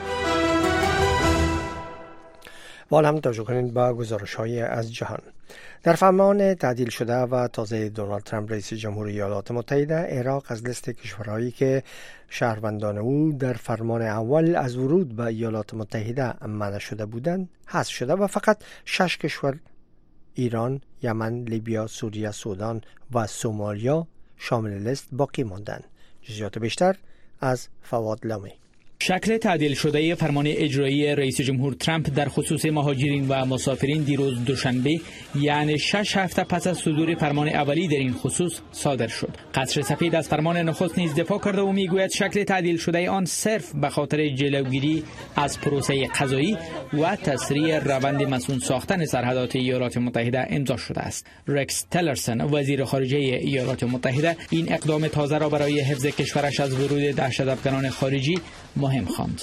با هم توجه کنید به گزارش‌های از جهان. در فرمان تعدیل شده و تازه دونالد ترامپ رئیس جمهوری ایالات متحده، عراق از لیست کشورهایی که شهروندان او در فرمان اول از ورود به ایالات متحده منع شده بودند حذف شده و فقط شش کشور ایران، یمن، لیبیا، سوریه، سودان و سومالیا شامل لیست باقی ماندند. جزئیات بیشتر از فواد لامی. شکل تعدیل شده فرمان اجرایی رئیس جمهور ترامپ در خصوص مهاجرین و مسافرین دیروز دوشنبه، یعنی شش هفته پس از صدور فرمان اولی در این خصوص صادر شد. قصر سفید از فرمان نخست نیز دفاع کرده و میگوید شکل تعدیل شده آن صرف به خاطر جلوگیری از پروسه قضایی و تسریع روند مسئول ساختن سرحدات ایالات متحده امضا شده است. رکس تلرسن وزیر خارجه ایالات متحده این اقدام تازه را برای حفظ کشورش از ورود دهشت‌افکنان خارجی مهم خواند.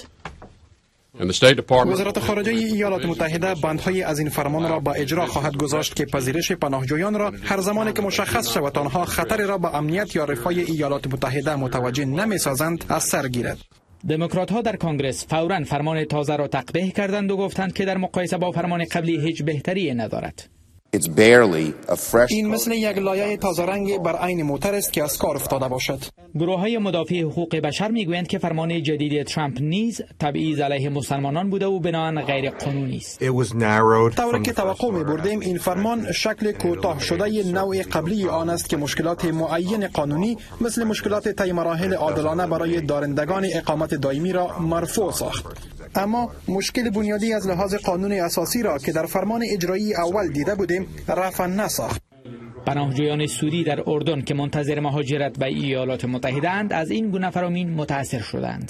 وزارت خارجه ایالات متحده بندهای از این فرمان را با اجرا خواهد گذاشت که پذیرش پناهجویان را هر زمانی که مشخص شود آنها خطری را به امنیت یا رفاه ایالات متحده متوجه نمی‌سازند از سر گیرد. دموکرات ها در کنگره فوراً فرمان تازه را تقبیح کردند و گفتند که در مقایسه با فرمان قبلی هیچ بهتری ندارد. این مثل یک لایه تازه رنگ بر عین موتر است که از کار افتاده باشد. گروه های مدافع حقوق بشر میگویند که فرمان جدید ترامپ نیز تبعیض علیه مسلمانان بوده و بناهن غیر قانونی است. طوری که توقع می بردیم این فرمان شکل کوتاه شده نوع قبلی آن است که مشکلات معین قانونی مثل مشکلات طی مراحل عادلانه برای دارندگان اقامت دائمی را مرفوع ساخت. اما مشکل بنیادی از لحاظ قانون اساسی را که در فرمان اجرایی اول دیده بودیم رفع نساخت. پناهجویان سوری در اردن که منتظر مهاجرت به ایالات متحده اند از این گونه فرامین متاثر شدند.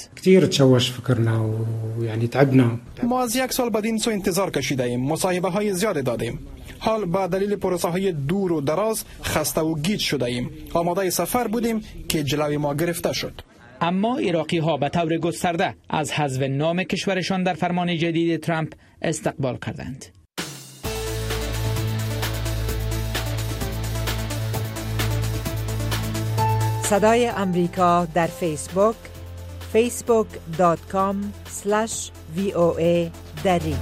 ما از یک سال بعد این سو انتظار کشیده ایم، مصاحبه های زیاد دادیم. حال با دلیل پروسه های دور و دراز خسته و گیج شده ایم. آماده سفر بودیم که جلوی ما گرفته شد. اما عراقی ها به طور گسترده از حذف نام کشورشان در فرمان جدید ترامپ استقبال کردند. صدای امریکا در فیسبوک فیسبوک دات کام اسلش وی او ای دری.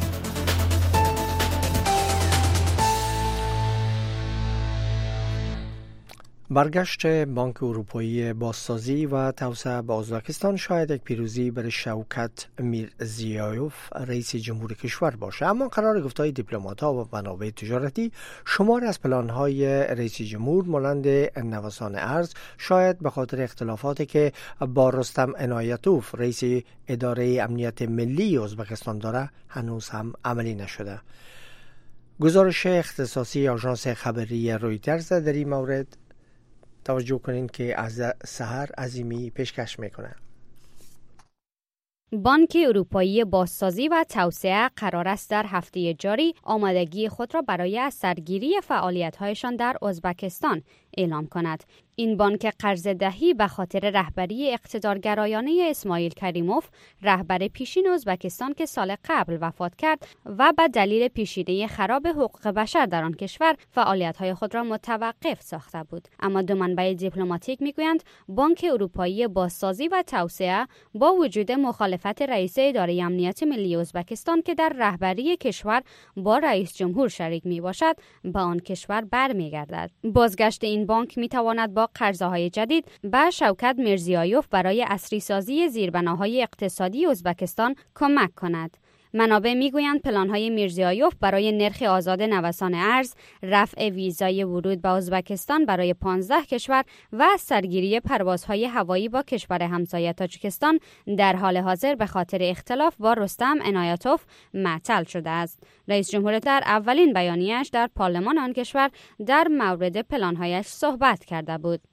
برگشت بانک اروپایی بازسازی و توسعه به ازبکستان شاید یک پیروزی برای شوکت میرزیایوف رئیس جمهور کشور باشه، اما قرار گفتهای دیپلمات‌ها و منابع تجارتی شمار از پلان‌های رئیس جمهور مانند نوسان ارز شاید به خاطر اختلافاتی که با رستم عنایتوف رئیس اداره امنیت ملی ازبکستان داره هنوز هم عملی نشده. گزارش اختصاصی آژانس خبری رویترز در این مورد توجه کنین که از سحر عظیمی پیشکش میکنه. بانک اروپایی بازسازی و توسعه قرار است در هفته جاری آمادگی خود را برای از سرگیری فعالیت‌هایشان در ازبکستان اعلام کند. این بانک قرض دهی به خاطر رهبری اقتدارگرایانه اسماعیل کریموف، رهبر پیشین ازبکستان که سال قبل وفات کرد و به دلیل پیشینه خراب حقوق بشر در آن کشور فعالیت‌های خود را متوقف ساخته بود. اما دو منبع دیپلماتیک میگویند بانک اروپایی بازسازی و توسعه با وجود مخالفت رئیس اداره امنیت ملی ازبکستان که در رهبری کشور با رئیس جمهور شریک میباشد به آن کشور برمیگردد. بازگشت این بانک میتواند با قرضه‌های جدید به شوکت میرزیایوف برای عصری‌سازی زیربناهای اقتصادی ازبکستان کمک کند. منابع میگویند پلان‌های میرزیایوف برای نرخ آزاد نوسان ارز، رفع ویزای ورود به ازبکستان برای پانزده کشور و سرگیری پروازهای هوایی با کشور همسایه تاجیکستان در حال حاضر به خاطر اختلاف با رستم عنایتوف معطل شده است. رئیس جمهور در اولین بیانیه‌اش در پارلمان آن کشور در مورد پلان‌هایش صحبت کرده بود.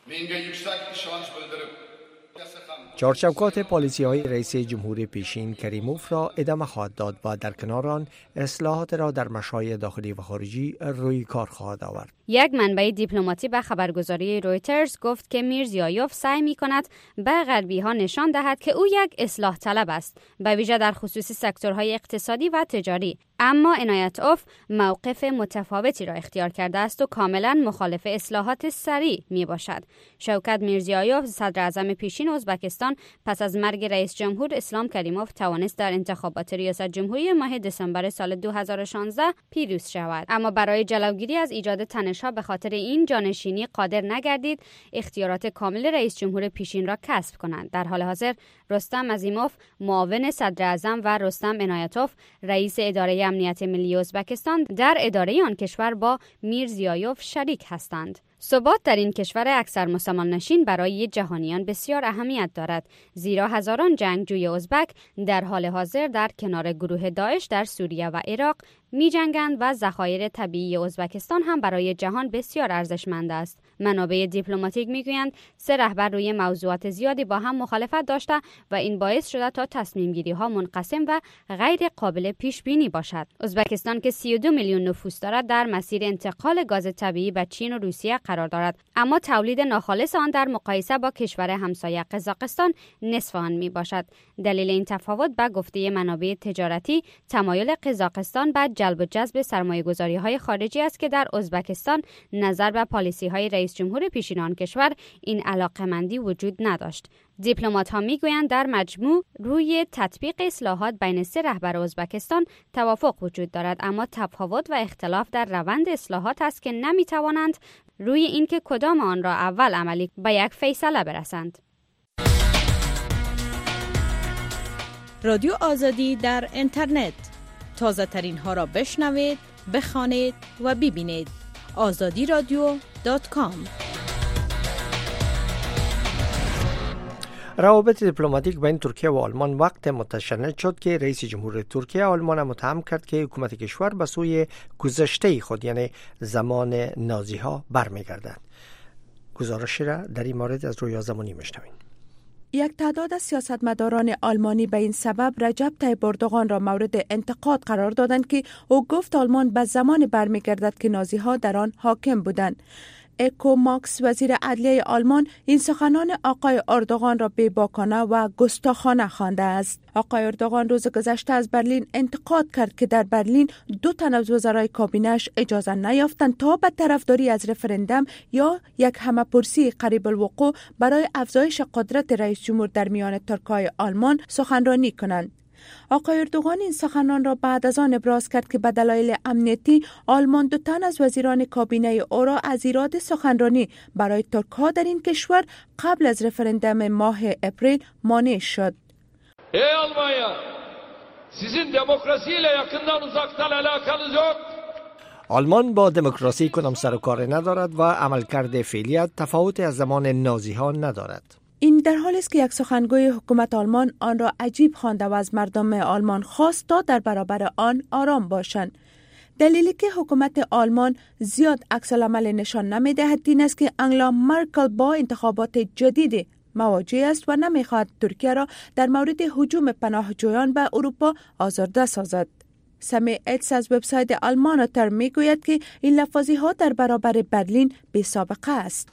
چارچوکات پالیسی های رئیس جمهور پیشین کریموف را ادامه خواهد داد و در کنار آن اصلاحات را در مشاغل داخلی و خارجی روی کار خواهد آورد. یک منبع دیپلماتی به خبرگزاری رویترز گفت که میرزیایوف سعی می کند به غربی ها نشان دهد که او یک اصلاح طلب است، به ویژه در خصوص سکتورهای اقتصادی و تجاری. اما عنایتوف موقف متفاوتی را اختیار کرده است و کاملا مخالف اصلاحات سریع می باشد. شوکت میرزیایوف صدر اعظم پیشین ازبکستان پس از مرگ رئیس جمهور اسلام کریموف توانست در انتخابات ریاست جمهوری ماه دسامبر سال دو هزار و شانزده پیروز شود، اما برای جلوگیری از ایجاد تنش‌ها به خاطر این جانشینی قادر نگردید اختیارات کامل رئیس جمهور پیشین را کسب کنند. در حال حاضر رستم عظیموف معاون صدر اعظم و رستم عنایتوف رئیس اداره امنیت ملی ازبکستان در اداره آن کشور با میرزیایوف شریک هستند. ثبات در این کشور اکثر مسلمان نشین برای جهانیان بسیار اهمیت دارد، زیرا هزاران جنگجوی ازبک در حال حاضر در کنار گروه داعش در سوریه و عراق می جنگند و ذخایر طبیعی ازبکستان هم برای جهان بسیار ارزشمند است. منابع دیپلماتیک می گویند سه رهبر روی موضوعات زیادی با هم مخالفت داشته و این باعث شده تا تصمیم گیری ها منقسم و غیر قابل پیش بینی باشد. ازبکستان که سی و دو میلیون نفوس دارد در مسیر انتقال گاز طبیعی به چین و روسیه قرار دارد، اما تولید ناخالص آن در مقایسه با کشور همسایه قزاقستان نصف آن می باشد. دلیل این تفاوت به گفته منابع تجارتی تمایل قزاقستان به جلب و جذب سرمایه‌گذاری‌های خارجی است که در ازبکستان نظر به پالیسی‌های رئیس جمهور پیشین آن کشور این علاقه‌مندی وجود نداشت. دیپلمات‌ها می‌گویند در مجموع روی تطبیق اصلاحات بین سه رهبر ازبکستان توافق وجود دارد، اما تفاوت و اختلاف در روند اصلاحات است که نمی‌توانند روی اینکه کدام آن را اول عملی به یک فیصله برسند. رادیو آزادی در اینترنت، تازه ترین ها را بشنوید، بخوانید و ببینید. آزادی رادیو دات کام. روابط دیپلماتیک بین ترکیه و آلمان وقت متشنج شد که رئیس جمهور ترکیه آلمان متهم کرد که حکومت کشور به سوی گذشته خود یعنی زمان نازی ها برمیگردد. گزارش را در این مورد از رویا زمانی میشنویم. یک تعداد از سیاستمداران آلمانی به این سبب رجب طیب اردوغان را مورد انتقاد قرار دادند که او گفت آلمان به زمان برمیگردد که نازی‌ها در آن حاکم بودند. اکو ماکس وزیر عدلیه آلمان این سخنان آقای اردوغان را بی‌باکانه و گستاخانه خوانده است. آقای اردوغان روز گذشته از برلین انتقاد کرد که در برلین دو تن از وزرای کابینه‌اش اجازه نیافتند تا به طرفداری از رفرندم یا یک همه‌پرسی قریب الوقوع برای افزایش قدرت رئیس جمهور در میان ترکای آلمان سخنرانی کنند. آقای اردوغان این سخنان را بعد از آن ابراز کرد که به دلایل امنیتی آلمان دو تن از وزیران کابینه او را از ایراد سخنرانی برای ترک‌ها در این کشور قبل از رفرندم ماه اپریل مانع شد. ای آلمانیا، sizin demokrasiyle yakından uzaktan alakanız yok. آلمان با دموکراسی کدام سر و کار ندارد و عملکرد فعلیت تفاوت از زمان نازی ها ندارد. این در حالی است که یک سخنگوی حکومت آلمان آن را عجیب خوانده و از مردم آلمان خواست تا در برابر آن آرام باشند. دلیلی که حکومت آلمان زیاد عکس‌العمل نشان نمی‌دهد این است که انگلا مرکل با انتخابات جدید مواجه است و نمی‌خواهد ترکیه را در مورد هجوم پناهجویان به اروپا آزرده سازد. سمی ایتس از وبسایت آلمانوتر میگوید که این لفاظی ها در برابر برلین بی سابقه است.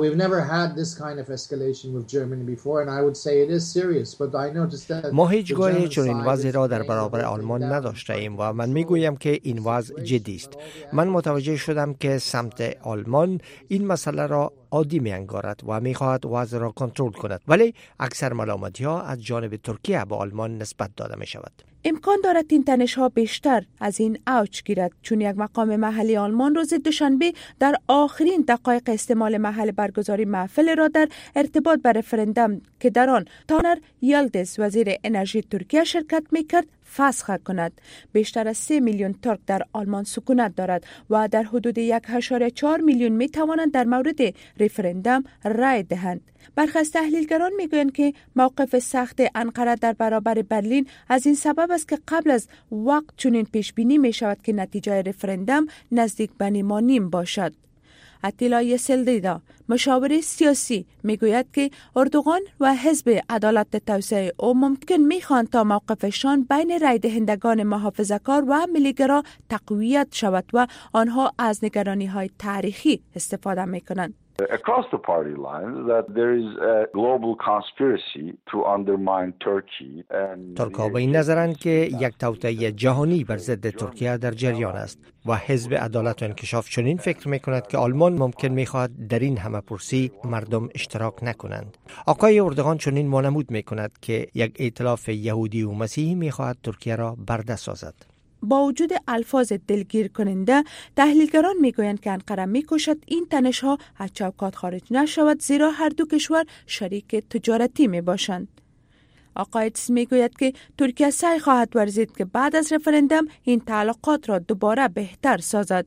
ما هیچگاه چنین وضعی را در برابر آلمان نداشته ایم و من میگویم که این وضع جدی است. من متوجه شدم که سمت آلمان این مسئله را عادی می انگارد و می خواهد وضع را کنترل کند، ولی اکثر ملامتی ها از جانب ترکیه به آلمان نسبت داده می شود. امکان دارد این تنش ها بیشتر از این اوج گیرد، چون یک مقام محلی آلمان روز دوشنبه در آخرین دقایق استعمال محل برگزاری محفل را در ارتباط به رفرندم که در آن تانر یلدز وزیر انرژی ترکیه شرکت میکرد فسخ کند. بیشتر از سه میلیون ترک در آلمان سکونت دارد و در حدود یک و چهار میلیون می توانند در مورد رفرندم رای دهند. برخی از تحلیلگران میگویند که موقف سخت انقره در برابر برلین از این سبب است که قبل از وقت چنین پیش بینی می شود که نتیجه رفرندم نزدیک به نیمه نیم باشد. اتیلا یسلدیدا مشاور سیاسی میگوید که اردوغان و حزب عدالت توسعه او ممکن میخواهند تا موقفشان بین رای دهندگان محافظه‌کار و ملیگرا تقویت شود و آنها از نگرانی های تاریخی استفاده میکنند. Across the party lines that there is a global conspiracy to undermine Turkey and ترک‌ها به این نظرند که یک توطئه جهانی بر ضد ترکیه در جریان است و حزب عدالت و انکشاف چنین فکر می‌کند که آلمان ممکن می‌خواهد در این همه‌پرسی مردم اشتراک نکنند. آقای اردوغان چنین وانمود می‌کند که یک ائتلاف یهودی و مسیحی می‌خواهد ترکیه را برده سازد. با وجود الفاظ دلگیر کننده، تحلیلگران میگویند که انقره میکوشد این تنش‌ها از چوکات خارج نشود، زیرا هر دو کشور شریک تجارتی می باشند. آقای ایتس میگوید که ترکیه سعی خواهد ورزید که بعد از رفرندم این تعلقات را دوباره بهتر سازد.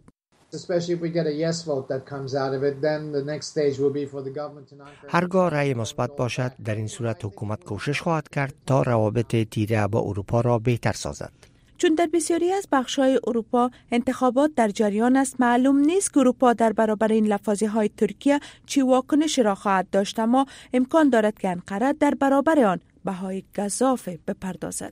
هرگاه رأی مثبت باشد، در این صورت حکومت کوشش خواهد کرد تا روابط تیره با اروپا را بهتر سازد. چون در بسیاری از بخش‌های اروپا انتخابات در جریان است، معلوم نیست که اروپا در برابر این لفاظی‌های ترکیه چی واکنشی را خواهد داشت، اما امکان دارد که انقره در برابر آن بهای گزاف بپردازد.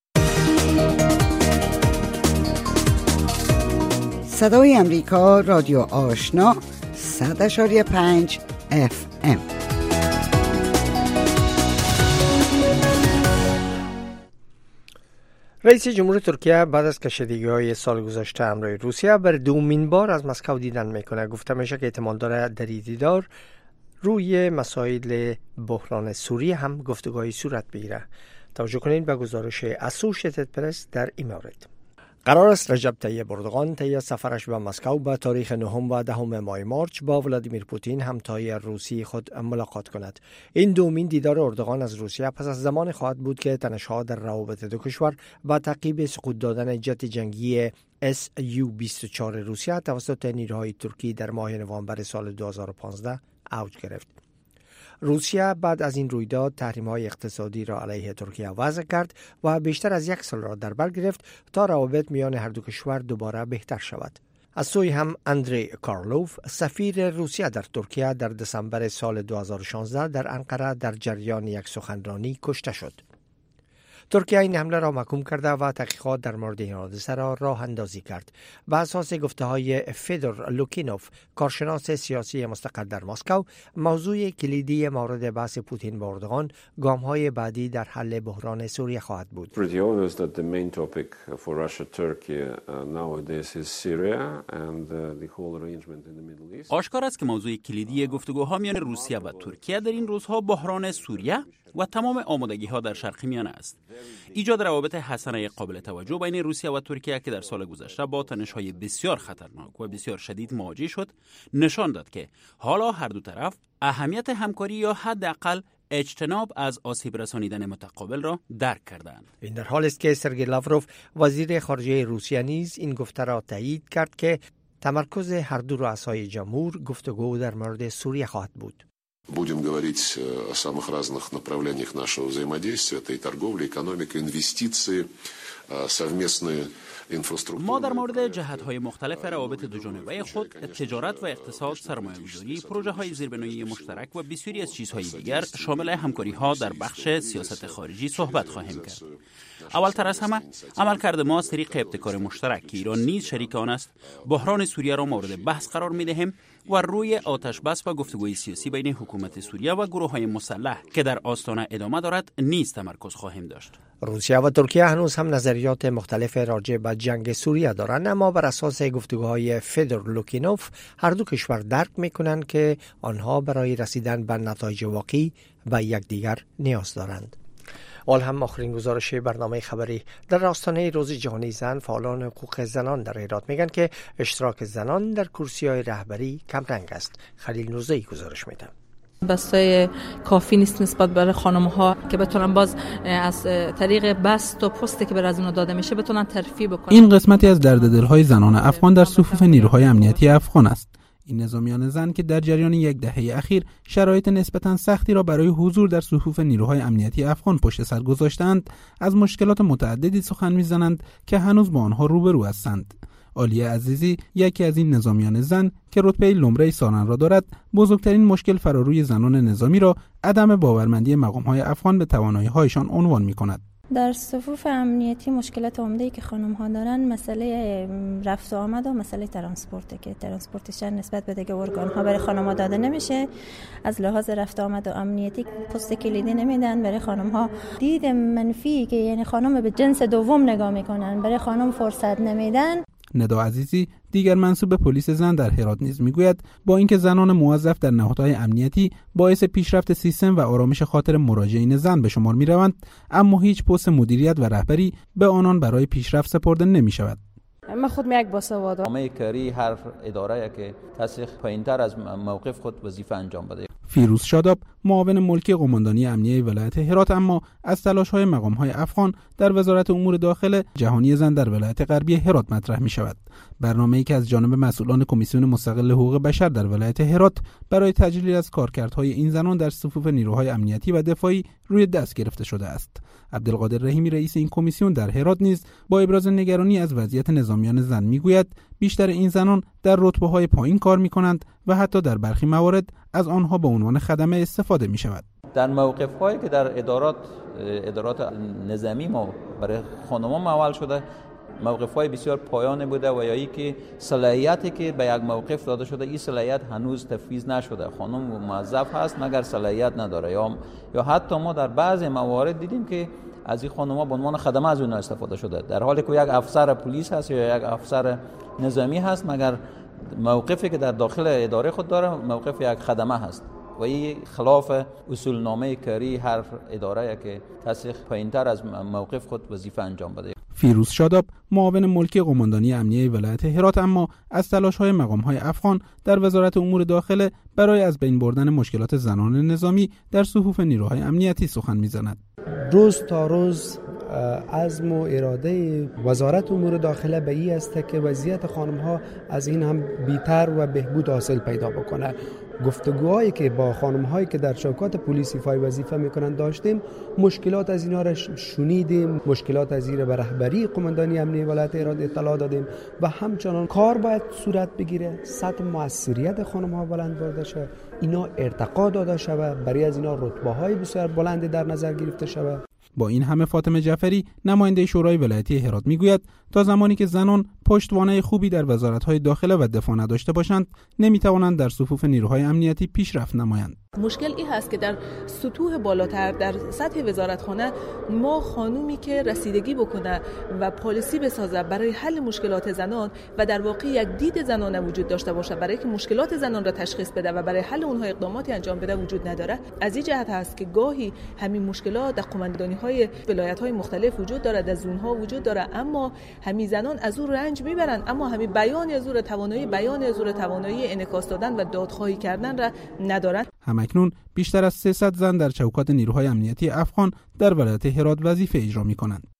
صدای امریکا، رادیو آشنا، صد اشاری پنج اف ام. رئیس جمهور ترکیه بعد از کشیدگی‌های سال گذشته همراه روسیه بر دومین بار از مسکو دیدن میکنه. گفته میشه که احتمال داره در این دیدار روی مسائل بحران سوریه هم گفتگوهای صورت بگیره. توجه کنید به گزارش اسوشیتد پرس در این مورد. قرار است رجب طیب اردوغان طی سفرش به مسکو به تاریخ نهم و دهم ماه مارچ با ولادیمیر پوتین همتای روسی خود ملاقات کند. این دومین دیدار اردوغان از روسیه پس از زمان خواهد بود که تنش‌ها در روابط دو کشور با تعقیب سقوط دادن جت جنگی اس یو بیست و چهار روسیه توسط نیروهای ترکی در ماه نوامبر سال دو هزار و پانزده اوج گرفت. روسیه بعد از این رویداد تحریم‌های اقتصادی را علیه ترکیه وضع کرد و بیشتر از یک سال را در بر گرفت تا روابط میان هر دو کشور دوباره بهتر شود. از سوی هم اندری کارلوف سفیر روسیه در ترکیه در دسامبر سال دو هزار و شانزده در انقره در جریان یک سخنرانی کشته شد. ترکیه این حمله را محکوم کرده و تحقیقات در مورد این حادثه را راه اندازی کرد. به اساس گفته های فدور لوکینوف، کارشناس سیاسی مستقر در مسکو، موضوع کلیدی مورد بحث پوتین با اردوغان گام های بعدی در حل بحران سوریه خواهد بود. آشکار است که موضوع کلیدی گفتگوها میان روسیه و ترکیه در این روزها بحران سوریه و تمام آمادگی‌ها در شرق میانه است. ایجاد روابط حسنه قابل توجه بین روسیه و ترکیه که در سال گذشته با تنش‌های بسیار خطرناک و بسیار شدید مواجه شد، نشان داد که حالا هر دو طرف اهمیت همکاری یا حداقل اجتناب از آسیب رسانیدن متقابل را درک کردند. این در حالی است که سرگئی لاوروف وزیر خارجه روسیه نیز این گفته را تایید کرد که تمرکز هر دو رؤسای جمهور گفتگو در مورد سوریه خواهد بود. Будем говорить о самых разных направлениях нашего взаимодействия. Это и торговля, экономика, инвестиции, совместные инфраструктуры. ما در مورد جهت‌های مختلف روابط دو جانبه خود، تجارت و اقتصاد، سرمایه‌گذاری، پروژه‌های زیربنایی مشترک و بسیاری از چیزهای دیگر شامل همکاری‌ها در بخش سیاست خارجی صحبت خواهیم کرد. اولتر از همه عملکرد ما از طریق ابتکار مشترک که ایران نیز شریک آن است، بحران سوریه را مورد بحث قرار می‌دهیم و روی آتش بس و گفتگوی سیاسی بین حکومت سوریه و گروه‌های مسلح که در آستانه ادامه دارد نیز تمرکز خواهیم داشت. روسیه و ترکیه هنوز هم نظریات مختلف راجع به جنگ سوریه دارند، اما بر اساس گفتگوهای فدور لوکینوف هر دو کشور درک می‌کنند که آنها برای رسیدن به نتایج واقعی و یکدیگر نیاز دارند. حال هم آخرین گزارش برنامه خبری در راستانه روز جهانی زن، فعالان حقوق زنان در هرات میگن که اشتراک زنان در کرسی‌های رهبری کم رنگ است. خلیل نوزه‌ای گزارش میده. بستای کافی نیست نسبت برای خانم‌ها که بتونن باز از طریق بست و پستی که بر از اونها داده میشه بتونن ترفیع بکنن. این قسمتی از درد دل‌های زنان افغان در صفوف نیروهای امنیتی افغان است. این نظامیان زن که در جریان یک دهه اخیر شرایط نسبتاً سختی را برای حضور در صفوف نیروهای امنیتی افغان پشت سر گذاشتند، از مشکلات متعددی سخن می‌زنند که هنوز با آنها روبرو هستند. عالیه عزیزی، یکی از این نظامیان زن که رتبه لمره سالن را دارد، بزرگترین مشکل فراروی زنان نظامی را عدم باورمندی مقام‌های افغان به توانایی‌هایشان عنوان می‌کند. در صفوف امنیتی مشکلات عمده‌ای که خانم‌ها دارن مسئله رفت و آمد و مسئله ترانسپورت که ترانسپورتیشن نسبت به دیگه ارگان‌ها برای خانم‌ها داده نمیشه. از لحاظ رفت و آمد و امنیتی پست کلیدی نمیدن برای خانم‌ها. دید منفی که یعنی خانم به جنس دوم نگاه میکنن، برای خانم فرصت نمیدن. ندا عزیزی، دیگر منصوب به پلیس زن در هرات نیز میگوید با اینکه زنان موظف در نهادهای امنیتی باعث پیشرفت سیستم و آرامش خاطر مراجعین زن به شمار میروند، اما هیچ پست مدیریت و رهبری به آنان برای پیشرفت سپرده نمیشود. من خود می یک باسوادم. نامه کاری هر اداره که کسی پایینتر از موقف خود وظیفه انجام بده. فیروز شاداب، معاون ملکی قماندانی امنیه ولایت هرات، اما از تلاش‌های مقام‌های افغان در وزارت امور داخل جهانی زن در ولایت غربی هرات مطرح می‌شود. برنامه‌ای که از جانب مسئولان کمیسیون مستقل حقوق بشر در ولایت هرات برای تجلیل از کارکردهای این زنان در صفوف نیروهای امنیتی و دفاعی روی دست گرفته شده است. عبدالقادر رحیمی، رئیس این کمیسیون در هرات، نیز با ابراز نگرانی از وضعیت نظامیان زن میگوید بیشتر این زنان در رتبه‌های پایین کار می‌کنند و حتی در برخی موارد از آنها به عنوان خدمه استفاده می‌شود. در موقف‌هایی که در ادارات ادارات نظامی ما برای خانم‌ها معول شده، موقف‌های بسیار پایانی بوده و یا ای که صلاحیتی که به یک موقف داده شده این صلاحیت هنوز تفویض نشده. خانم موظف هست مگر صلاحیت نداره، یا یا حتی ما در بعضی موارد دیدیم که از این خانم‌ها به عنوان خدمه از اونها استفاده شده، در حالی که یک افسر پلیس هست یا یک افسر نظامی هست مگر موقفی که در داخل اداره خود داره موقف یک خدمه هست و این خلاف اصول نامه کاری هر اداره که کسی پایینتر از موقف خود وظیفه انجام بده. فیروز شاداب، معاون ملکی قماندانی امنیه ولایت هرات، اما از تلاش‌های مقام‌های افغان در وزارت امور داخل برای از بین بردن مشکلات زنان نظامی در صفوف نیروهای امنیتی سخن می‌زند. روز تا روز عزم و اراده وزارت امور داخله به این است که وضعیت خانم‌ها از این هم بی‌تر و بهبود حاصل پیدا بکنه. گفتگوهایی که با خانم‌هایی که در چوکات پلیس ایفای وظیفه می‌کنند داشتیم، مشکلات از اینها را شنیدیم، مشکلات از این را به رهبری قماندانی امنیه ولایت هرات اطلاع دادیم و همچنان کار باید صورت بگیره، سطح موثریت خانم‌ها بلند برده شود، اینا ارتقا داده شود، برای از اینا رتبه‌های بسیار بلندی در نظر گرفته شود. با این همه فاطمه جعفری نماینده شورای ولایتی هرات میگوید تا زمانی که زنان پشتوانه خوبی در وزارت‌های داخله و دفاع نداشته باشند نمیتوانند در صفوف نیروهای امنیتی پیشرفت نمایند. مشکل این هست که در سطوح بالاتر در سطح وزارتخانه ما خانومی که رسیدگی بکنه و پالیسی بسازه برای حل مشکلات زنان و در واقع یک دید زنانه وجود داشته باشه برای که مشکلات زنان را تشخیص بده و برای حل اونها اقداماتی انجام بده وجود نداره. از این جهت هست که گاهی همین مشکلات در قماندانی‌های ولایت‌های مختلف وجود داره، در زون‌ها وجود داره، اما همین زنان از اون رنج میبرن، اما همین بیان از اون توانایی بیان از اون توانایی انعکاس دادن و دادخواهی کردن را ندارن. همکنون بیشتر از سیصد زن در چوکات نیروهای امنیتی افغان در ولایت هرات وظیفه اجرا می‌کنند.